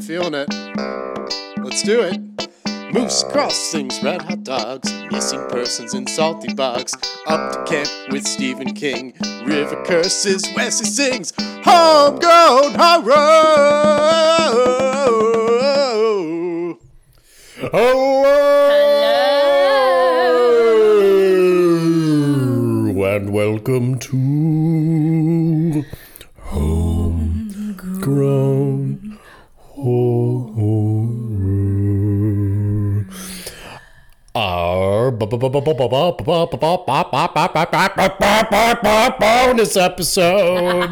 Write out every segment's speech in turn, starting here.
feeling it. Let's do it. Moose crossings, red hot dogs, missing persons in salty bogs. Up to camp with Stephen King. River curses, Wesley sings. Homegrown horror. Hello, and welcome to Homegrown Horror. Our bonus episode.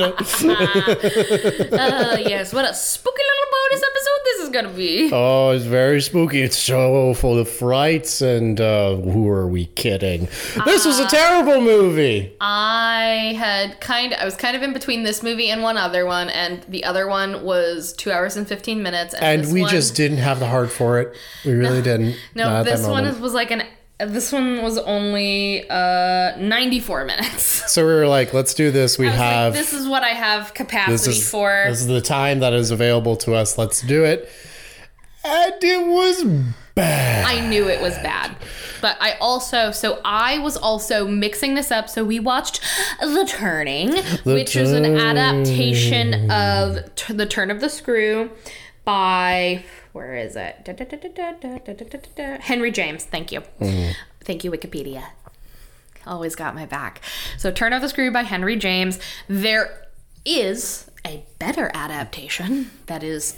Yes, what a spooky little bonus episode this is gonna be. Oh, it's very spooky. It's so full of frights, and who are we kidding? This was a terrible movie. I was kind of in between this movie and one other one, and the other one was 2 hours and 15 minutes. And we just didn't have the heart for it. We really didn't. No, this one was like this one was only 94 minutes. So we were like, let's do this. This is what I have capacity for. This is the time that is available to us. Let's do it. And it was bad. I knew it was bad. But I was also mixing this up. So we watched The Turning, which is an adaptation of The Turn of the Screw by... Where is it? Henry James. Thank you. Thank you, Wikipedia. Always got my back. So Turn of the Screw by Henry James. There is a better adaptation that is,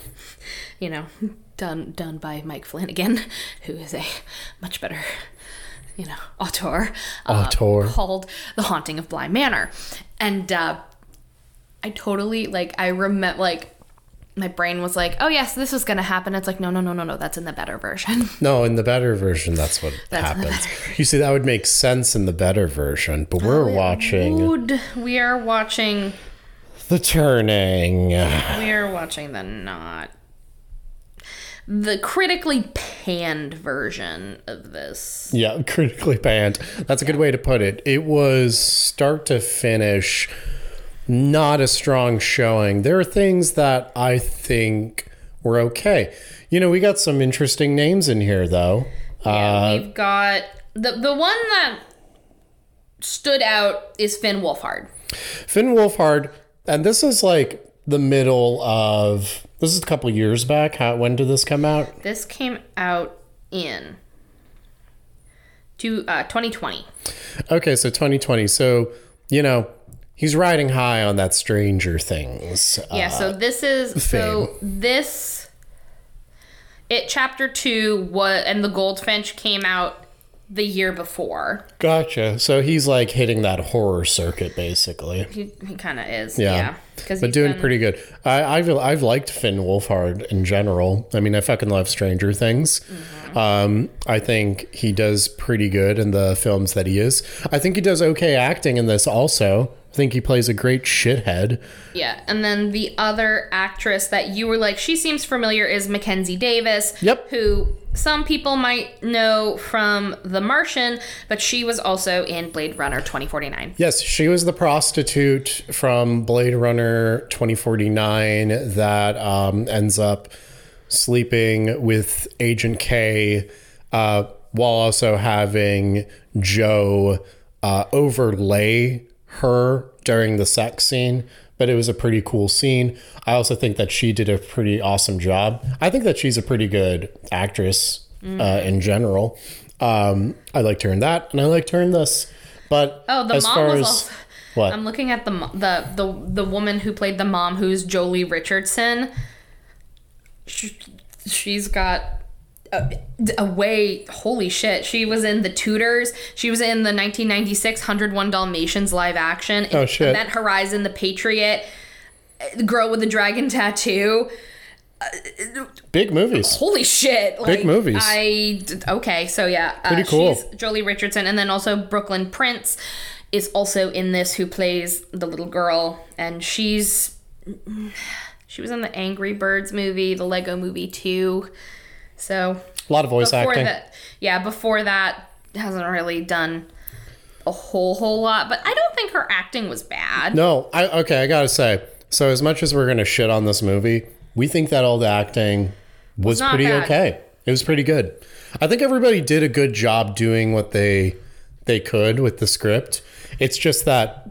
done by Mike Flanagan, who is a much better, auteur. Called The Haunting of Bly Manor. And I totally, I remember, my brain was like, oh, yes, this was going to happen. It's like, no, that's in the better version. No, in the better version, that's what happens. You see, that would make sense in the better version, but we are watching The Turning. We are watching the critically panned version of this. Yeah, critically panned. That's a good way to put it. It was start to finish... not a strong showing. There are things that I think were okay. We got some interesting names in here, though. Yeah, we've got... The one that stood out is Finn Wolfhard. Finn Wolfhard, and this is the middle of... This is a couple years back. When did this come out? This came out in 2020. Okay, so 2020. So, he's riding high on that Stranger Things. Yeah, Chapter 2 and The Goldfinch came out the year before. Gotcha. So he's hitting that horror circuit, basically. He kind of is, yeah. But doing pretty good. I've liked Finn Wolfhard in general. I mean, I fucking love Stranger Things. Mm-hmm. I think he does pretty good in the films that he is. I think he does okay acting in this also. I think he plays a great shithead. Yeah, and then the other actress that you were like, she seems familiar, is Mackenzie Davis. Yep. Who some people might know from The Martian, but she was also in Blade Runner 2049. Yes, she was the prostitute from Blade Runner 2049 that ends up sleeping with Agent K while also having Joe overlay her during the sex scene, but it was a pretty cool scene. I also think that she did a pretty awesome job. I think that she's a pretty good actress in general. I liked her in that, and I liked her in this. But the mom was also... What? I'm looking at the woman who played the mom, who's Jolie Richardson. She's got holy shit. She was in The Tudors. She was in the 1996 101 Dalmatians live action. Oh, shit. Event Horizon, The Patriot, The Girl with the Dragon Tattoo. Big movies. Holy shit. Big movies. Okay, so yeah. Pretty cool. She's Jolie Richardson. And then also Brooklyn Prince is also in this, who plays the little girl. And she was in the Angry Birds movie, the Lego movie 2. So a lot of voice acting. Before that, hasn't really done a whole lot. But I don't think her acting was bad. No, I gotta say. So as much as we're gonna shit on this movie, we think that all the acting was not pretty bad. okay. It was pretty good. I think everybody did a good job doing what they could with the script. It's just that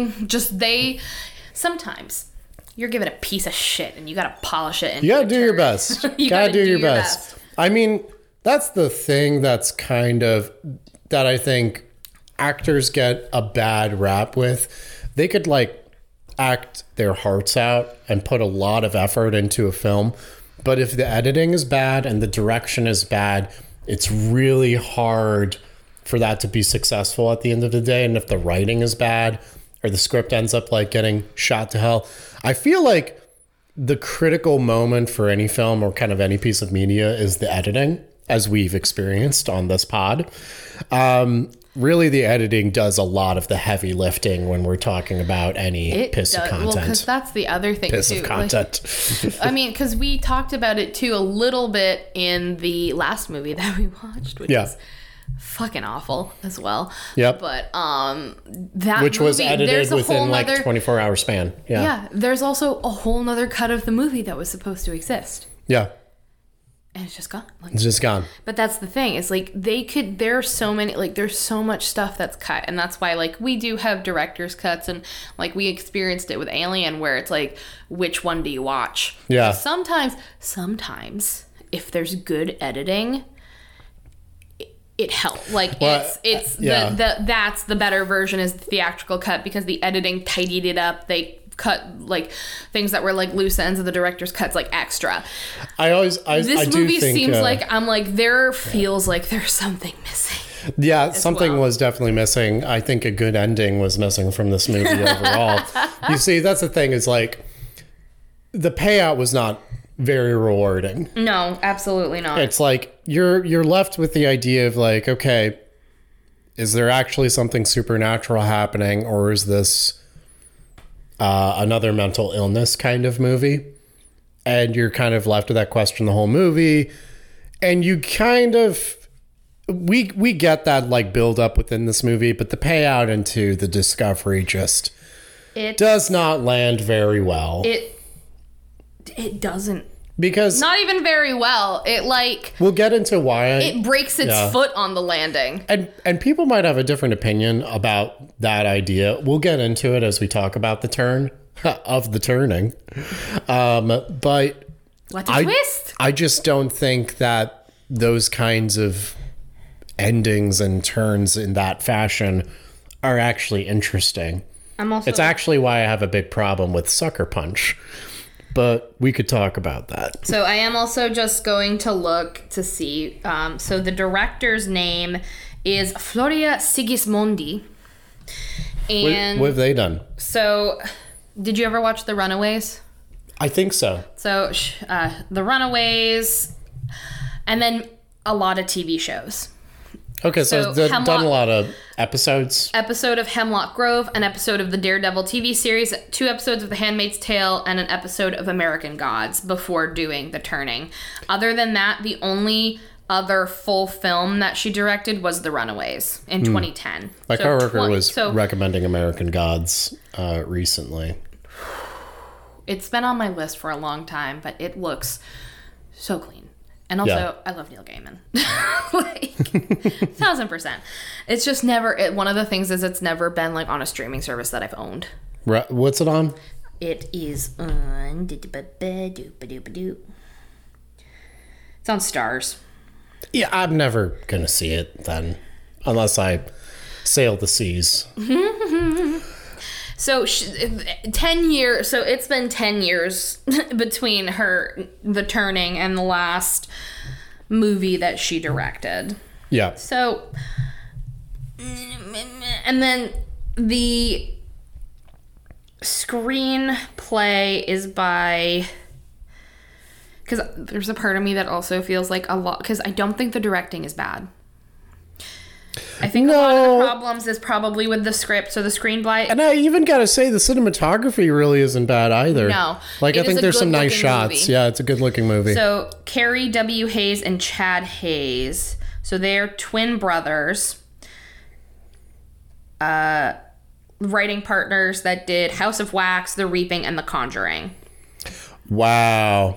sometimes you're given a piece of shit and you gotta polish it. you gotta do your best. You gotta do your best. I mean, that's the thing that's kind of that I think actors get a bad rap with. They could like act their hearts out and put a lot of effort into a film, but if the editing is bad and the direction is bad, it's really hard for that to be successful at the end of the day. And if the writing is bad or the script ends up like getting shot to hell, I feel like the critical moment for any film or kind of any piece of media is the editing, as we've experienced on this pod. Really, the editing does a lot of the heavy lifting when we're talking about any piece of content. Well, because that's the other thing, piece too. of content. I mean, because we talked about it, too, a little bit in the last movie that we watched, which is fucking awful as well. Yep. But that which movie, was edited within like 24-hour span. Yeah. There's also a whole nother cut of the movie that was supposed to exist. Yeah. And it's just gone. Like, It's just gone. but that's the thing. It's like there's so many, like there's so much stuff that's cut. And that's why like we do have director's cuts, and like we experienced it with Alien where it's like, which one do you watch? Yeah. Sometimes if there's good editing, it helps. Like it's that's the better version is the theatrical cut, because the editing tidied it up. They cut like things that were like loose ends of the director's cuts like extra. This movie seems like I'm like there feels like there's something missing. Yeah, something was definitely missing. I think a good ending was missing from this movie overall. You see, that's the thing, is like the payout was not very rewarding. No, absolutely not. It's like you're left with the idea of like, okay, is there actually something supernatural happening, or is this another mental illness kind of movie? And you're kind of left with that question the whole movie. And you kind of we get that like build up within this movie, but the payout into the discovery just does not land very well. It doesn't. Because not even very well. It like we'll get into why it breaks its foot on the landing. And people might have a different opinion about that idea. We'll get into it as we talk about the turn of the turning. But what a twist. I just don't think that those kinds of endings and turns in that fashion are actually interesting. It's actually why I have a big problem with Sucker Punch. But we could talk about that. So I am also just going to look to see. So the director's name is Floria Sigismondi. And what have they done? So did you ever watch The Runaways? I think so. So The Runaways, and then a lot of TV shows. Okay, so they've done a lot of episodes. Episode of Hemlock Grove, an episode of the Daredevil TV series, 2 episodes of The Handmaid's Tale, and an episode of American Gods before doing The Turning. Other than that, the only other full film that she directed was The Runaways in 2010. My coworker was recommending American Gods recently. It's been on my list for a long time, but it looks so clean. And also, I love Neil Gaiman. Like, 1000%. It's just never... one of the things is it's never been, like, on a streaming service that I've owned. What's it on? It is on... It's on Stars. Yeah, I'm never going to see it then. Unless I sail the seas. So 10 years. So it's been 10 years between The Turning and the last movie that she directed. Yeah. So, and then the screenplay is by, because there's a part of me that also feels like a lot, because I don't think the directing is bad. I think a lot of the problems is probably with the script, so the screenplay. And I even gotta say, the cinematography really isn't bad either. No. Like, I think there's some nice shots. Movie. Yeah, it's a good looking movie. So, Carrie W. Hayes and Chad Hayes. So, they're twin brothers. Writing partners that did House of Wax, The Reaping, and The Conjuring. Wow.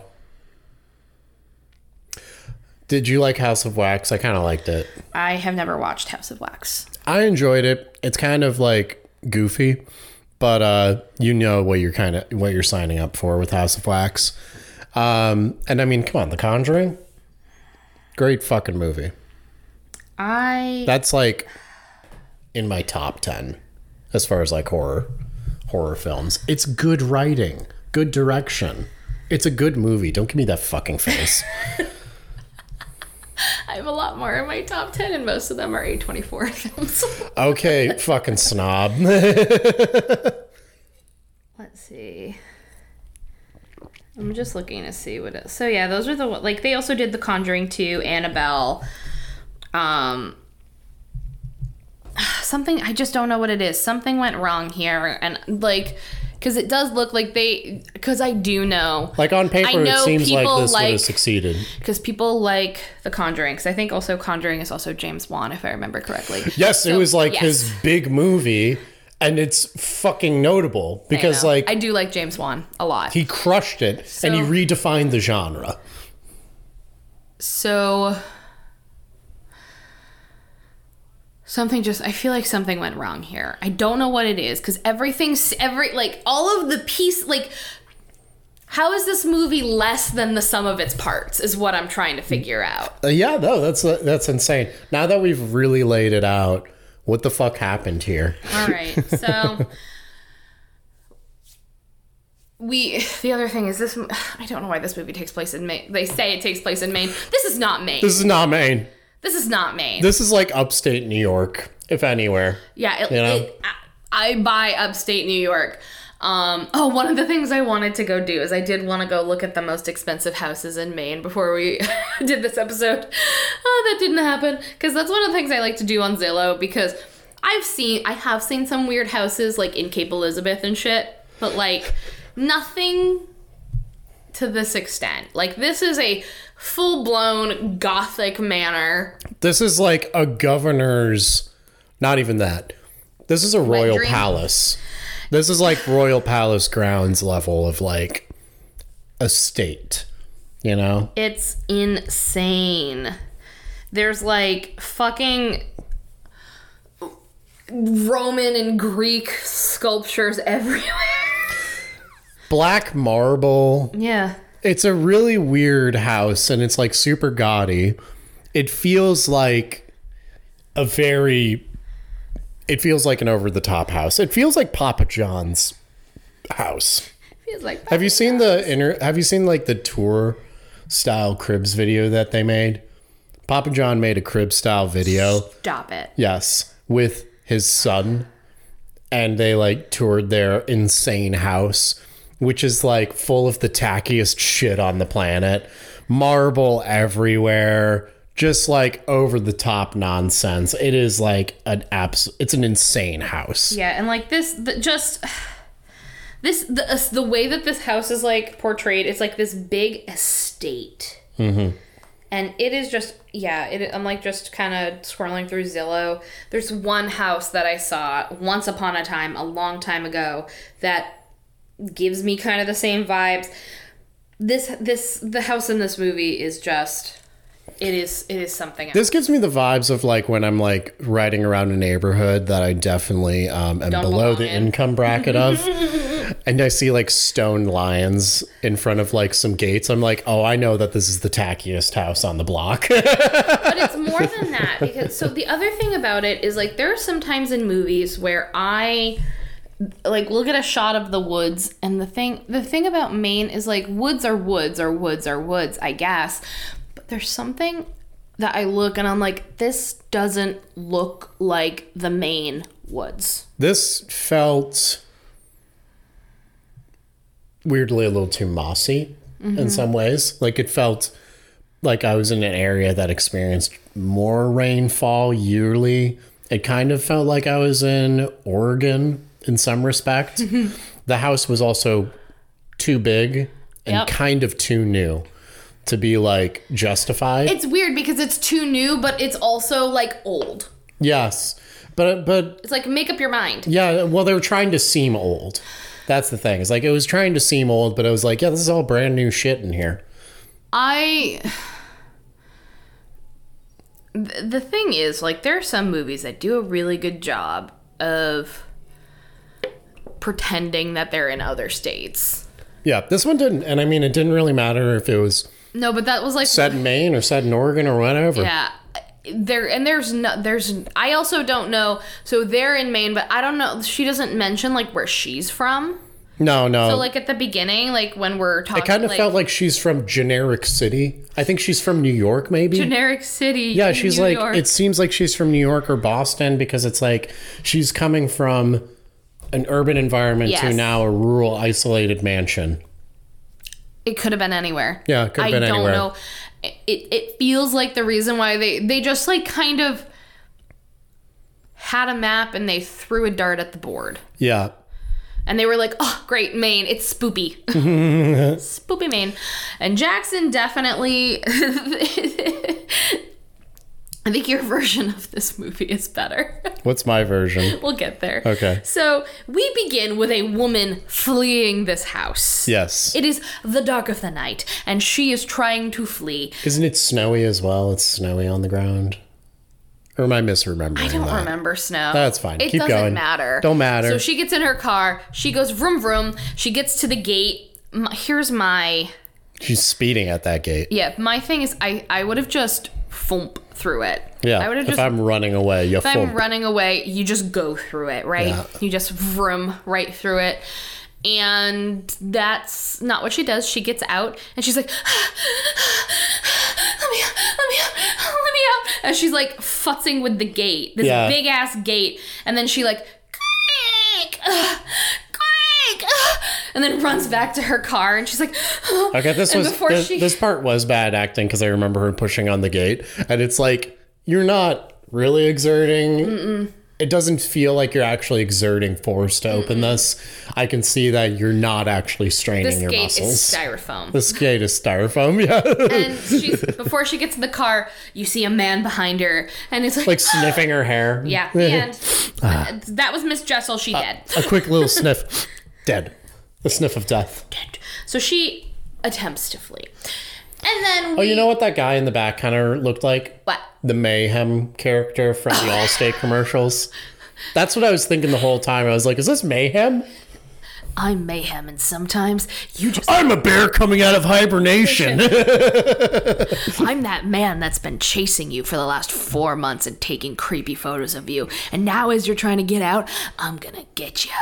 Did you like House of Wax? I kind of liked it. I have never watched House of Wax. I enjoyed it. It's kind of like goofy, but you know what you're signing up for with House of Wax. And I mean, come on, The Conjuring, great fucking movie. That's like in my top 10 as far as like horror films. It's good writing, good direction. It's a good movie. Don't give me that fucking face. I have a lot more in my top 10, and most of them are A24 films. Okay, fucking snob. Let's see. I'm just looking to see what it... So yeah, those are the... Like, they also did The Conjuring 2, Annabelle. Something... I just don't know what it is. Something went wrong here. And, like... Because it does look like they... Because I do know... Like, on paper, it seems like this would have succeeded. Because people like The Conjuring. Because I think also Conjuring is also James Wan, if I remember correctly. Yes, so, it was like his big movie... And it's fucking notable because, like... I do like James Wan a lot. He crushed it, and he redefined the genre. So... I feel like something went wrong here. I don't know what it is, because all of the piece... Like, how is this movie less than the sum of its parts, is what I'm trying to figure out. Yeah, no, that's insane. Now that we've really laid it out... What the fuck happened here? All right, so the other thing is this. I don't know why this movie takes place in Maine. They say it takes place in Maine. This is not Maine. This is not Maine. This is not Maine. This is like upstate New York, if anywhere. Yeah, I buy upstate New York. One of the things I wanted to go do is I did want to go look at the most expensive houses in Maine before we did this episode. That didn't happen, because that's one of the things I like to do on Zillow, because I have seen some weird houses like in Cape Elizabeth and shit, but like nothing to this extent. Like, this is a full-blown Gothic manor. This is like a governor's, not even that. This is a royal palace. This is like royal palace grounds level of like estate, you know? It's insane. There's like fucking Roman and Greek sculptures everywhere. Black marble. Yeah. It's a really weird house, and it's like super gaudy. It feels like it feels like an over-the-top house. It feels like Papa John's house. Feels like Papa Have you seen like the tour style cribs video that they made? Papa John made a crib style video. Stop it. Yes, with his son, and they like toured their insane house, which is like full of the tackiest shit on the planet. Marble everywhere. Just like over the top nonsense. It is like it's an insane house. Yeah, and like the way that this house is like portrayed, it's like this big estate. Mm-hmm. And it is just, I'm like just kind of scrolling through Zillow. There's one house that I saw once upon a time, a long time ago, that gives me kind of the same vibes. The house in this movie is just... It is something else. This gives me the vibes of like when I'm like riding around a neighborhood that I definitely am below the income bracket of, and I see like stone lions in front of like some gates. I'm like, oh, I know that this is the tackiest house on the block. But it's more than that, because so the other thing about it is like there are some times in movies where I like look at a shot of the woods, and the thing about Maine is like woods are woods, I guess. There's something that I look and I'm like, this doesn't look like the Maine woods. This felt weirdly a little too mossy in some ways. Like it felt like I was in an area that experienced more rainfall yearly. It kind of felt like I was in Oregon in some respect. The house was also too big and kind of too new to be like justified. It's weird because it's too new, but it's also like old. Yes. But it's like, make up your mind. Yeah, well, they were trying to seem old. That's the thing. It's like, it was trying to seem old, but I was like, yeah, this is all brand new shit in here. The thing is, like, there are some movies that do a really good job of pretending that they're in other states. Yeah, this one didn't. And I mean, it didn't really matter if it was No, but that was like set in Maine or set in Oregon or whatever. Yeah. I also don't know. So they're in Maine, but I don't know. She doesn't mention like where she's from. No. So like at the beginning, like when we're talking, it kind of felt like she's from generic city. I think she's from New York, maybe. Generic city. Yeah, she's New like, York. it seems like she's from New York or Boston, because it's like she's coming from an urban environment to Yes. now a rural, isolated mansion. It could have been anywhere. Yeah, it could have been anywhere. I don't know. It feels like the reason why they just like kind of had a map and they threw a dart at the board. Yeah. And they were like, oh, great, Maine. It's spoopy. Spoopy Maine. And Jackson definitely... I think your version of this movie is better. What's my version? We'll get there. Okay. So we begin with a woman fleeing this house. Yes. It is the dark of the night, and she is trying to flee. Isn't it snowy as well? It's snowy on the ground. Or am I misremembering I don't that? remember snow. That's fine. It Keep doesn't going. matter. Don't matter. So she gets in her car. She goes vroom vroom. She gets to the gate. Here's my... She's speeding at that gate. Yeah, my thing is I would have just thump through it. Yeah. I would have if just... I'm running away, you If I'm running away, you just go through it, right? Yeah. You just vroom right through it. And that's not what she does. She gets out and she's like, let me out. And she's like futzing with the gate, this Yeah. big ass gate. And then she like, creak, and then runs back to her car and she's like, Okay, and this part was bad acting, because I remember her pushing on the gate, and it's like, you're not really exerting. It doesn't feel like you're actually exerting force to open this. I can see that you're not actually straining this your gate muscles. is styrofoam. This gate is styrofoam, yeah. And before she gets in the car, you see a man behind her, and it's like, Like sniffing her hair. yeah, the end. That was Miss Jessel. She dead. A quick little sniff. Dead. The sniff of death. Dead. So she attempts to flee, and then Oh, you know what that guy in the back kind of looked like? what? The Mayhem character from the Allstate commercials. That's what I was thinking the whole time. I was like, is this Mayhem? I'm Mayhem, and sometimes you just... I'm a bear coming out of hibernation. I'm that man that's been chasing you for the last 4 months and taking creepy photos of you. And now as you're trying to get out, I'm gonna get you.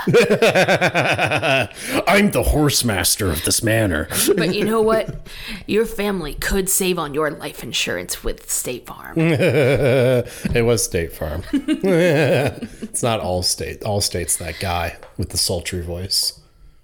I'm the horse master of this manor. But you know what? Your family could save on your life insurance with State Farm. It was State Farm. It's not Allstate. Allstate's that guy with the sultry voice.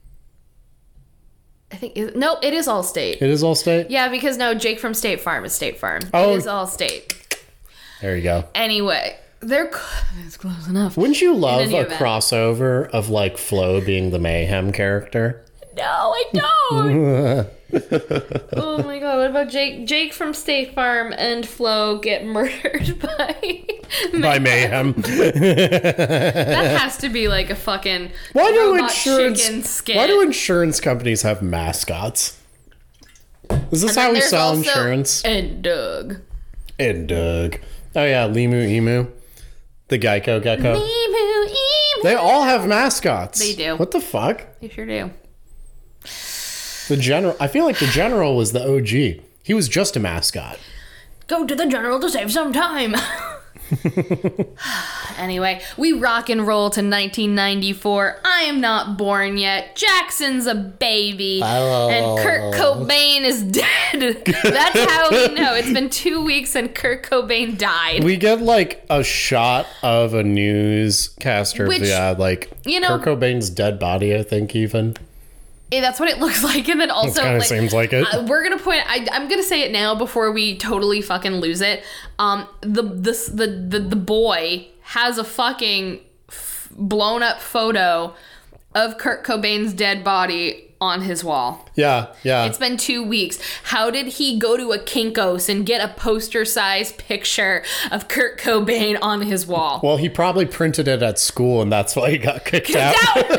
I think... Nope, it is Allstate. It is Allstate? Yeah, because no, Jake from State Farm is State Farm. Oh. It is Allstate. There you go. Anyway, it's close enough. Wouldn't you love any a event. crossover of like Flo being the Mayhem character? No, I don't. Oh my god, what about Jake? Jake from State Farm and Flo get murdered by Mayhem. That has to be like a fucking robot chicken skit. Why do insurance companies have mascots? Is this And then how we there's sell also- insurance? And Doug. And Doug. Oh yeah, Limu Emu. The Geico Gecko. Emu, emu. They all have mascots. They do. What the fuck? They sure do. The General. I feel like the General was the OG. He was just a mascot. Go to the general to save some time. Anyway, we rock and roll to 1994. I am not born yet. Jackson's a baby. And Kurt Cobain is dead. That's how we know. It's been 2 weeks and Kurt Cobain died. We get like a shot of a newscaster. Which, like you know- Kurt Cobain's dead body, I think, even. That's what it looks like. And then also, Kind of seems like it. we're gonna point. I'm gonna say it now before we totally fucking lose it. The boy has a fucking blown up photo of Kurt Cobain's dead body on his wall. Yeah. It's been 2 weeks. How did he go to a Kinko's and get a poster-sized picture of Kurt Cobain on his wall? Well, he probably printed it at school, and that's why he got kicked out.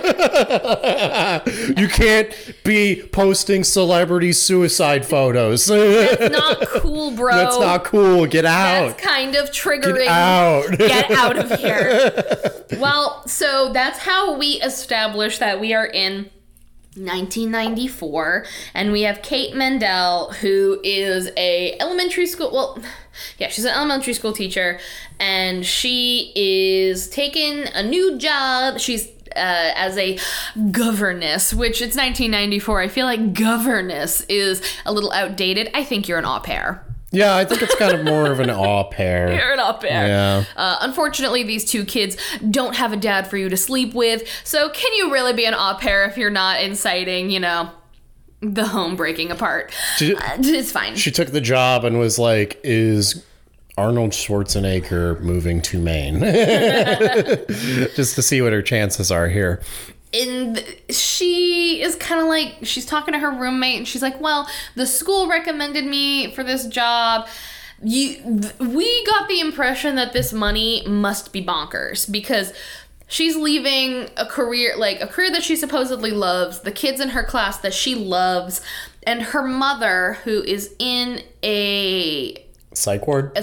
You can't be posting celebrity suicide photos. That's not cool, bro. That's not cool. Get out. That's kind of triggering. Get out. Get out of here. Well, so that's how we establish that we are in 1994, and we have Kate Mendel, who is a elementary school, she's an elementary school teacher, and she is taking a new job. She's as a governess, which it's 1994. I feel like governess is a little outdated. I think you're an au pair. Yeah, I think it's kind of more of an au pair. You're an au pair. Yeah. Unfortunately, these two kids don't have a dad for you to sleep with. So can you really be an au pair if you're not inciting, the home breaking apart? It's fine. She took the job and was like, is Arnold Schwarzenegger moving to Maine? Just to see what her chances are here. And she is kind of like, she's talking to her roommate, and she's like, well, the school recommended me for this job. We got the impression that this money must be bonkers, because she's leaving a career that she supposedly loves, the kids in her class that she loves, and her mother, who is in a psych ward.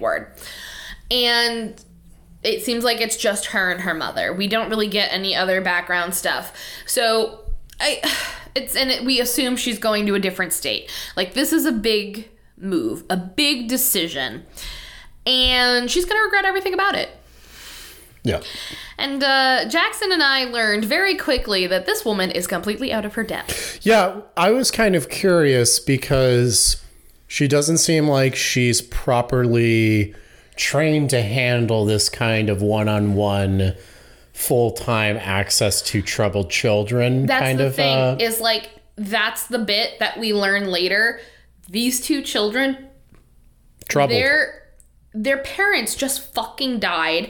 And it seems like it's just her and her mother. We don't really get any other background stuff. So we assume she's going to a different state. Like, this is a big move, a big decision. And she's going to regret everything about it. Yeah. And Jackson and I learned very quickly that this woman is completely out of her depth. Yeah, I was kind of curious because she doesn't seem like she's properly trained to handle this kind of one-on-one full-time access to troubled children. That's the thing, is like, that's the bit that we learn later. These two children, troubled. Their parents just fucking died.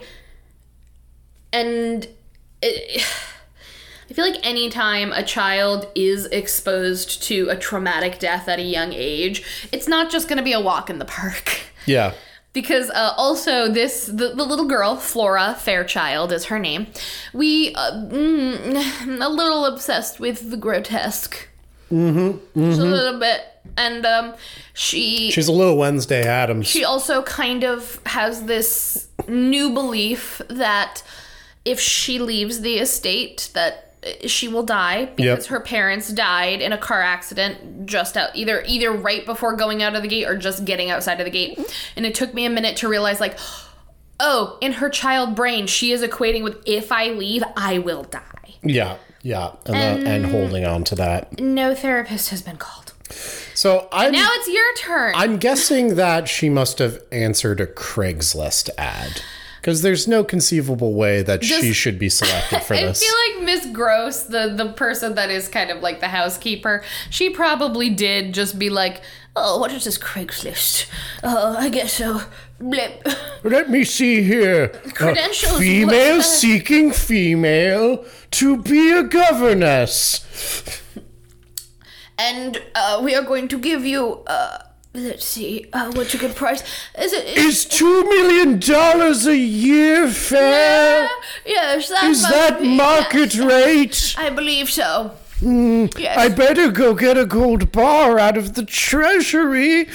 And I feel like anytime a child is exposed to a traumatic death at a young age, it's not just going to be a walk in the park. Yeah. Because also the little girl, Flora Fairchild is her name. We a little obsessed with the grotesque. Just a little bit. And she's a little Wednesday Addams. She also kind of has this new belief that if she leaves the estate, that she will die, because her parents died in a car accident just out, either right before going out of the gate or just getting outside of the gate. And it took me a minute to realize, like, oh, in her child brain, she is equating with, if I leave, I will die. Yeah. And holding on to that. No therapist has been called. So now it's your turn. I'm guessing that she must have answered a Craigslist ad, because there's no conceivable way that she should be selected for this. I feel like Miss Gross, the person that is kind of like the housekeeper, she probably did just be like, oh, what is this Craigslist? Oh, I guess so. Blip. Let me see here. Credentials. Female seeking female to be a governess. And we are going to give you... let's see, what's a good price? Is $2 million a year fair? Yes, is that market rate? I believe so. Yes. I better go get a gold bar out of the treasury.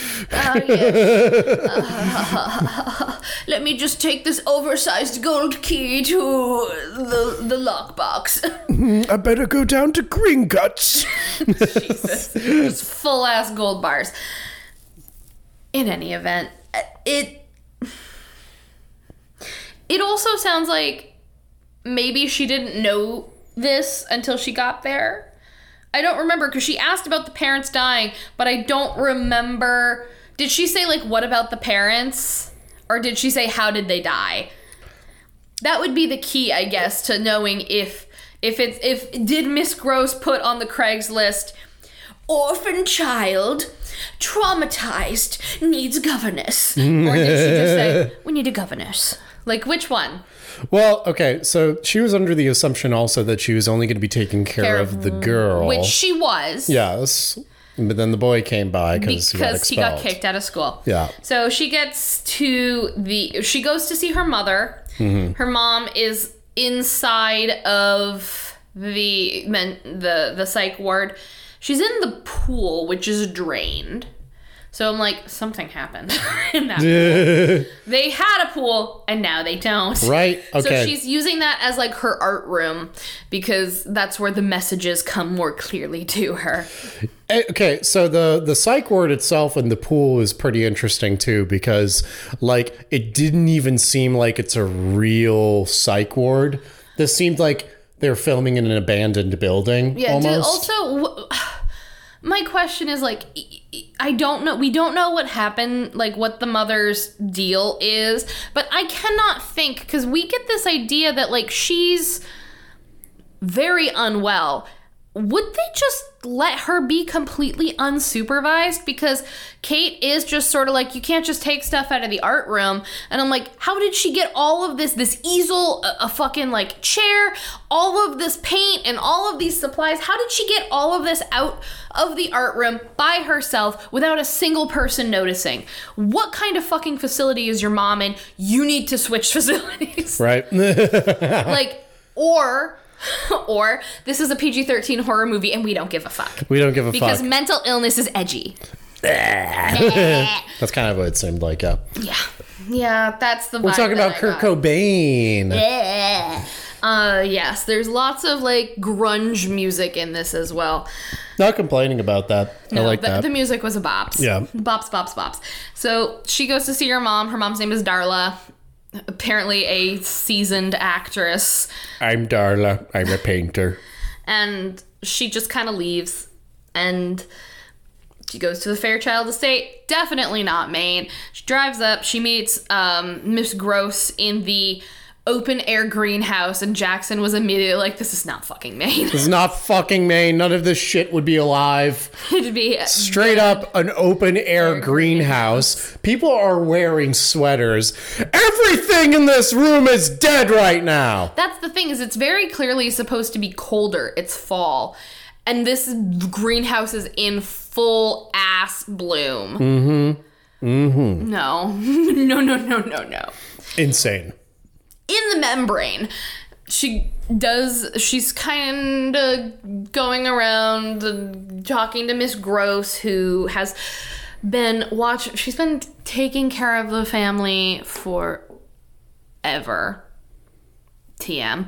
Yes. Let me just take this oversized gold key to the lockbox. I better go down to Gringotts. Jesus. Just full-ass gold bars. In any event, it also sounds like maybe she didn't know this until she got there. I don't remember, because she asked about the parents dying, but I don't remember. Did she say, like, what about the parents? Or did she say, how did they die? That would be the key, I guess, to knowing if did Miss Gross put on the Craigslist, orphan child, traumatized, needs governess. Or did she just say, we need a governess? Like, which one? Well, okay, so she was under the assumption also that she was only going to be taking care of the girl. Which she was. Yes. But then the boy came by because he got kicked out of school. Yeah. So she goes to see her mother. Mm-hmm. Her mom is inside of the psych ward. She's in the pool, which is drained. So I'm like, something happened in that pool. They had a pool, and now they don't. Right, okay. So she's using that as, like, her art room, because that's where the messages come more clearly to her. Okay, so the psych ward itself and the pool is pretty interesting, too, because, like, it didn't even seem like it's a real psych ward. This seemed like they were filming in an abandoned building, almost. Also, my question is, like, I don't know. We don't know what happened, like, what the mother's deal is. But I cannot think, because we get this idea that, like, she's very unwell. Would they just let her be completely unsupervised? Because Kate is just sort of like, you can't just take stuff out of the art room. And I'm like, how did she get all of this easel, a fucking, like, chair, all of this paint, and all of these supplies? How did she get all of this out of the art room by herself without a single person noticing? What kind of fucking facility is your mom in? You need to switch facilities. Right. Like, or this is a PG-13 horror movie and we don't give a fuck. We don't give a fuck. Because mental illness is edgy. That's kind of what it seemed like, yeah. Yeah, that's the vibe. We're talking about Kurt Cobain. Yes, there's lots of, like, grunge music in this as well. Not complaining about that. No, I like that. The music was a bops. Yeah. Bops. So she goes to see her mom. Her mom's name is Darla. Apparently a seasoned actress. I'm Darla. I'm a painter. And she just kind of leaves. And she goes to the Fairchild estate. Definitely not Maine. She drives up. She meets Miss Gross in the open air greenhouse. And Jackson was immediately like, this is not fucking Maine. This is not fucking Maine. None of this shit would be alive. It'd be straight up an open air greenhouse. People are wearing sweaters. Everything in this room is dead right now. That's the thing, is it's very clearly supposed to be colder. It's fall. And this greenhouse is in full ass bloom. No. No. Insane. In the membrane, she's kind of going around and talking to Miss Gross, who has been she's been taking care of the family forever. TM.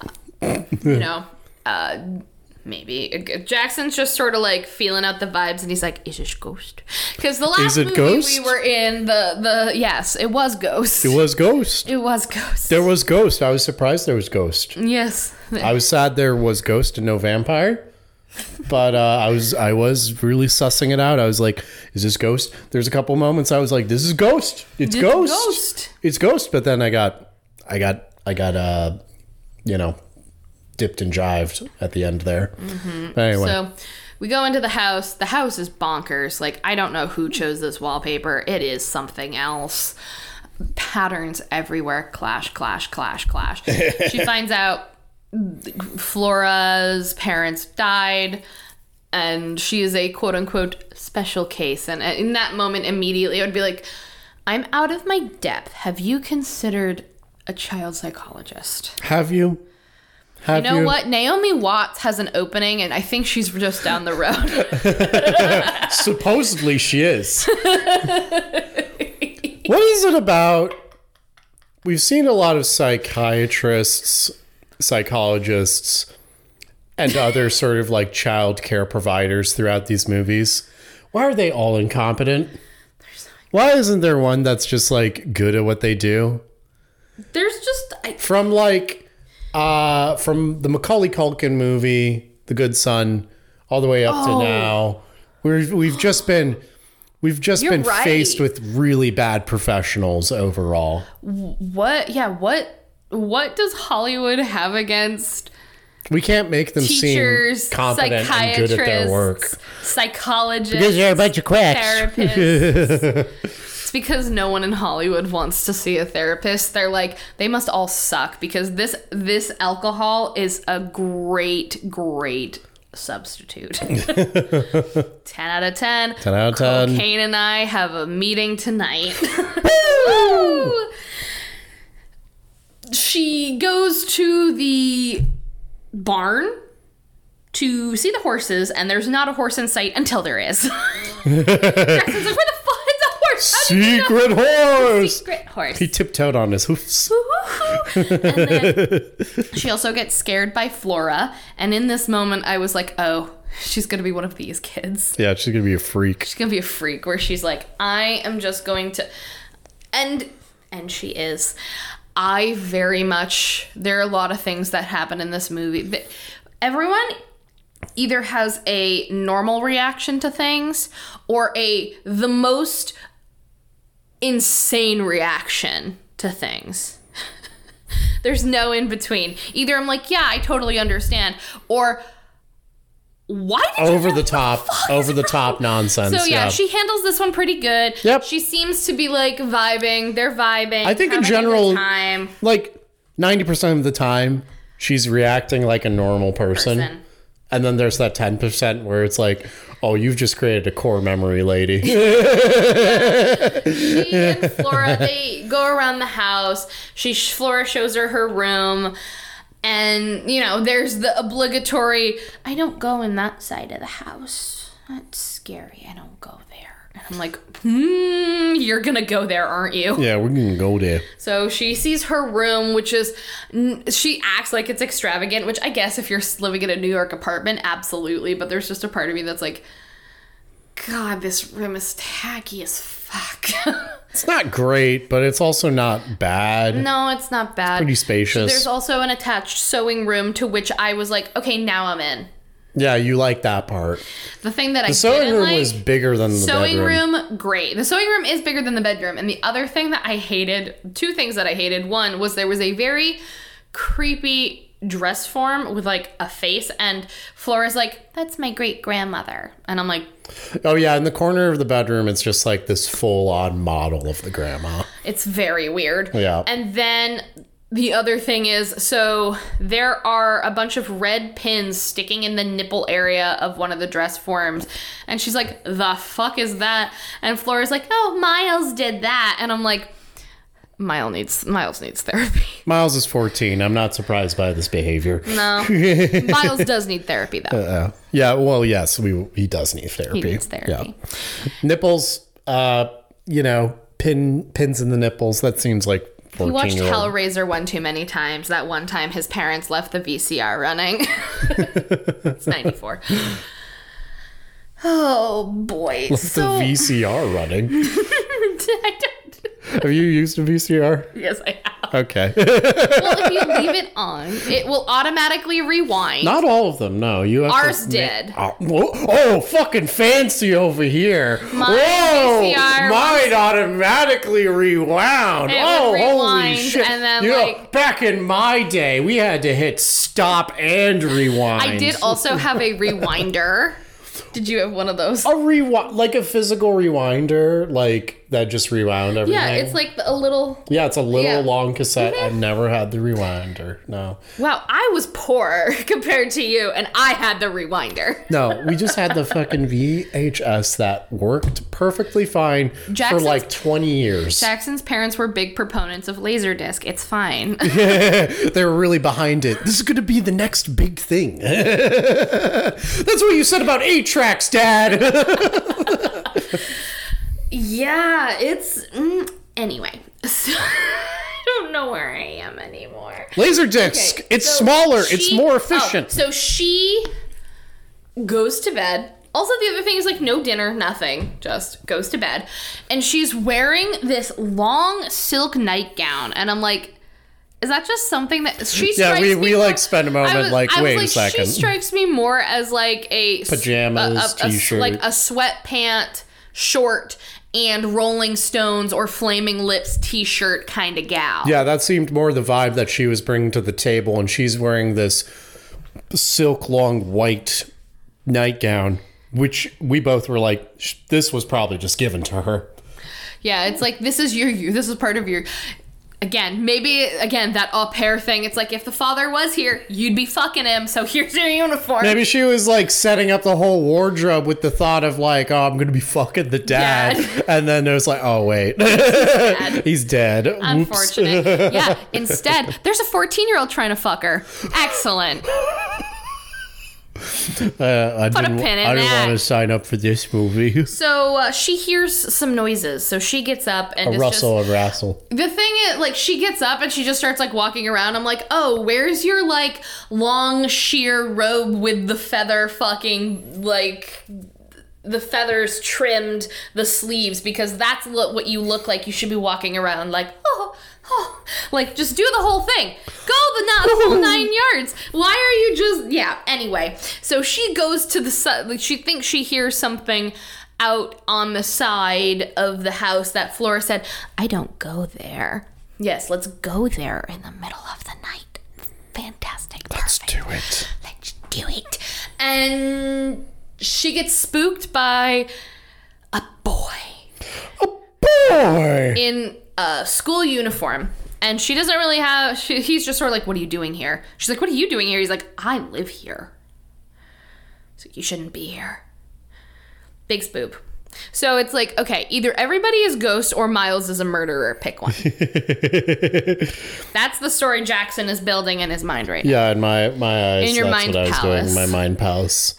Maybe Jackson's just sort of like feeling out the vibes, and he's like, "Is this Ghost?" Because the last movie Ghost? we were in, yes, it was Ghost. It was Ghost. It was Ghost. There was Ghost. I was surprised there was Ghost. Yes. I was sad there was Ghost and no vampire, but I was really sussing it out. I was like, "Is this Ghost?" There's a couple moments I was like, "This is Ghost. It's Ghost. It's Ghost." But then I got dipped and jived at the end there. Mm-hmm. But anyway. So we go into the house. The house is bonkers. Like, I don't know who chose this wallpaper. It is something else. Patterns everywhere. Clash. She finds out Flora's parents died, and she is a quote-unquote special case. And in that moment, immediately, I would be like, I'm out of my depth. Have you considered a child psychologist? Have you? You know what? Naomi Watts has an opening, and I think she's just down the road. Supposedly she is. What is it about? We've seen a lot of psychiatrists, psychologists, and other sort of like child care providers throughout these movies. Why are they all incompetent? Why isn't there one that's just like good at what they do? There's just... From the Macaulay Culkin movie, The Good Son, all the way up to now, we've just been right. faced with really bad professionals overall. What? Yeah. What does Hollywood have against? We can't make them teachers, seem competent and good at their work. Psychologists, because they're a bunch of quacks. Therapists. It's because no one in Hollywood wants to see a therapist. They're like, they must all suck because this alcohol is a great substitute. 10 out of 10. 10 out of 10. Cocaine and I have a meeting tonight. She goes to the barn to see the horses, and there's not a horse in sight until there is. Jackson's like, where the fuck is the horse? Secret horse! Secret horse. He tiptoed on his hoofs. And then she also gets scared by Flora, and in this moment I was like, oh, she's gonna be one of these kids. Yeah, she's gonna be a freak. She's gonna be a freak where she's like, I am just going to, and she is. I very much, there are a lot of things that happen in this movie. Everyone either has a normal reaction to things or the most insane reaction to things. There's no in between. Either I'm like, yeah, I totally understand, or why did over the top nonsense. So yeah, she handles this one pretty good. Yep. She seems to be like vibing. They're vibing. I think in general, like 90% of the time, she's reacting like a normal person. And then there's that 10% where it's like, oh, you've just created a core memory, lady. She and Flora, they go around the house. Flora shows her room. And, you know, there's the obligatory, I don't go in that side of the house. That's scary. I don't go there. And I'm like, you're going to go there, aren't you? Yeah, we're going to go there. So she sees her room, which is, she acts like it's extravagant, which I guess if you're living in a New York apartment, absolutely. But there's just a part of me that's like, God, this room is tacky as fuck. It's not great, but it's also not bad. No, it's not bad. It's pretty spacious. There's also an attached sewing room to which I was like, okay, now I'm in. Yeah, you like that part. The thing that I didn't sewing room like, was bigger than the sewing bedroom. room, great. The sewing room is bigger than the bedroom. And the other thing that I hated, two things that I hated. One was there was a very creepy dress form with like a face, and Flora's like, that's my great grandmother. And I'm like, oh yeah, in the corner of the bedroom, it's just like this full-on model of the grandma. It's very weird. Yeah. And then the other thing is, so there are a bunch of red pins sticking in the nipple area of one of the dress forms. And she's like, the fuck is that? And Flora's like, oh, Miles did that. And I'm like, Miles needs therapy. Miles is 14. I'm not surprised by this behavior. No. Miles does need therapy, though. Yeah, well, yes, he does need therapy. He needs therapy. Yeah. Nipples, pins in the nipples. That seems like 14-year-old. He watched Hellraiser one too many times. That one time his parents left the VCR running. It's 94. Oh, boy. Left the VCR running? I don't. Have you used a VCR? Yes, I have. Okay. Well, if you leave it on, it will automatically rewind. Not all of them, no. Ours did. Oh, fucking fancy over here. VCR mine automatically rewound. It would holy rewind, shit. and then, back in my day, we had to hit stop and rewind. I did also have a rewinder. Did you have one of those? Like a physical rewinder, like that just rewound everything? Yeah, it's like a little... Yeah, it's a little long cassette. I've never had the rewinder, no. Wow, I was poor compared to you, and I had the rewinder. No, we just had the fucking VHS that worked perfectly fine for like 20 years. Jackson's parents were big proponents of Laserdisc. It's fine. They were really behind it. This is going to be the next big thing. That's what you said about 8-tracks, Dad. Yeah, it's... Anyway, so I don't know where I am anymore. Laserdisc. Okay, it's smaller. It's more efficient. So she goes to bed. Also, the other thing is like no dinner, nothing. Just goes to bed. And she's wearing this long silk nightgown. And I'm like... Is that just something that she strikes me? Yeah, we like spend a moment wait a second. She strikes me more as like a pajamas, t-shirt, like a sweatpant, short, and Rolling Stones or Flaming Lips t-shirt kind of gal. Yeah, that seemed more the vibe that she was bringing to the table, and she's wearing this silk long white nightgown, which we both were like, this was probably just given to her. Yeah, it's like, this is this is part of your... Again, that au pair thing. It's like, if the father was here, you'd be fucking him, so here's your uniform. Maybe she was like setting up the whole wardrobe with the thought of like, oh, I'm gonna be fucking the dad. And then there's like, oh wait, he's dead. Unfortunate. Yeah, instead, there's a 14-year-old trying to fuck her. Excellent. I didn't want to sign up for this movie. So she hears some noises. So she gets up and a rustle and wrestle. The thing is, like, she gets up and she just starts like walking around. I'm like, oh, where's your like long sheer robe with the feather fucking like the feathers trimmed the sleeves? Because that's what you look like. You should be walking around like, oh, like, just do the whole thing. Go the whole 9 yards. Why are you just... Yeah, anyway. So she goes to the side. She thinks she hears something out on the side of the house that Flora said, I don't go there. Yes, let's go there in the middle of the night. Fantastic. Let's do it. Let's do it. And she gets spooked by a boy. A boy! In a school uniform, and she doesn't really have... he's just sort of like, what are you doing here? She's like, what are you doing here? He's like, I live here. So you shouldn't be here. Big spoop. So it's like, okay, either everybody is ghost or Miles is a murderer. Pick one. That's the story Jackson is building in his mind right now. Yeah, in my eyes. In your mind palace. That's what I was doing. My mind palace.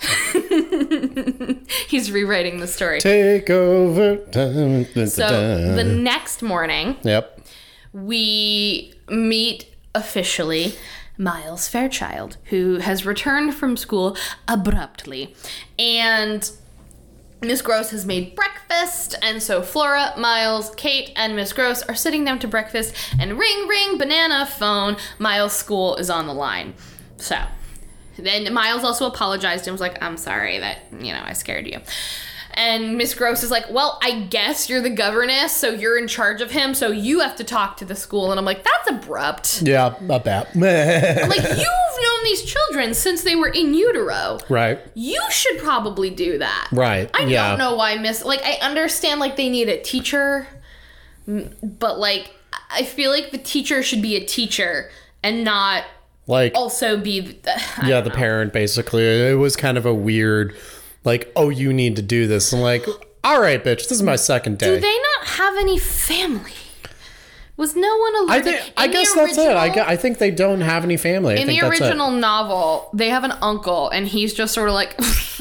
He's rewriting the story. Take over. So the next morning, yep, we meet officially Miles Fairchild, who has returned from school abruptly. And Miss Gross has made breakfast, and so Flora, Miles, Kate, and Miss Gross are sitting down to breakfast, and ring, ring, banana, phone, Miles' school is on the line. So, then Miles also apologized and was like, I'm sorry that, I scared you. And Miss Gross is like, well, I guess you're the governess, so you're in charge of him, so you have to talk to the school. And I'm like, that's abrupt. Yeah, not bad. I'm like, you've known these children since they were in utero. Right. You should probably do that. Right. I don't know why I understand, like, they need a teacher, but, like, I feel like the teacher should be a teacher and not, like, also be the parent, basically. It was kind of a weird... like, oh, you need to do this. I'm like, all right, bitch, this is my second day. Do they not have any family? Was no one alive? I guess that's it. I think they don't have any family. In the original novel, they have an uncle, and he's just sort of like,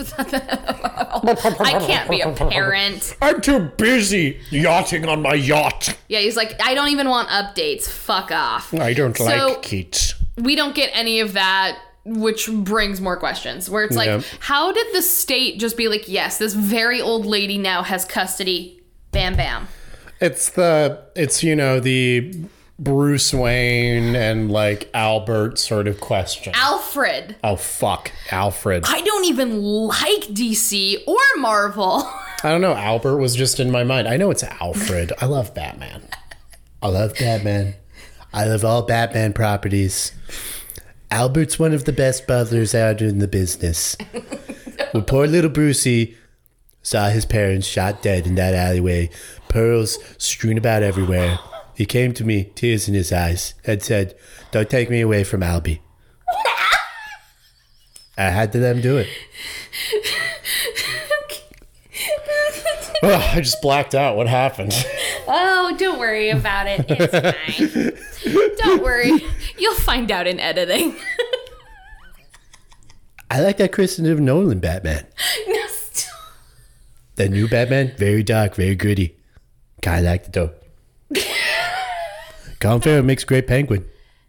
I can't be a parent. I'm too busy yachting on my yacht. Yeah, he's like, I don't even want updates. Fuck off. I don't like kids. We don't get any of that. Which brings more questions, where it's like, how did the state just be like, yes, this very old lady now has custody, bam, bam. It's the Bruce Wayne and like Albert sort of question. Alfred. Oh, fuck. Alfred. I don't even like DC or Marvel. I don't know. Albert was just in my mind. I know it's Alfred. I love Batman. I love Batman. I love all Batman properties. Albert's one of the best butlers out in the business. When poor little Brucey saw his parents shot dead in that alleyway, pearls strewn about everywhere, he came to me, tears in his eyes, and said, don't take me away from Albie. I had to let him do it. Oh, I just blacked out. What happened? Oh, don't worry about it. It's fine. Don't worry. You'll find out in editing. I like that Christopher Nolan Batman. No, that new Batman, very dark, very gritty. Kind of like it though. Colin Farrell makes a great Penguin.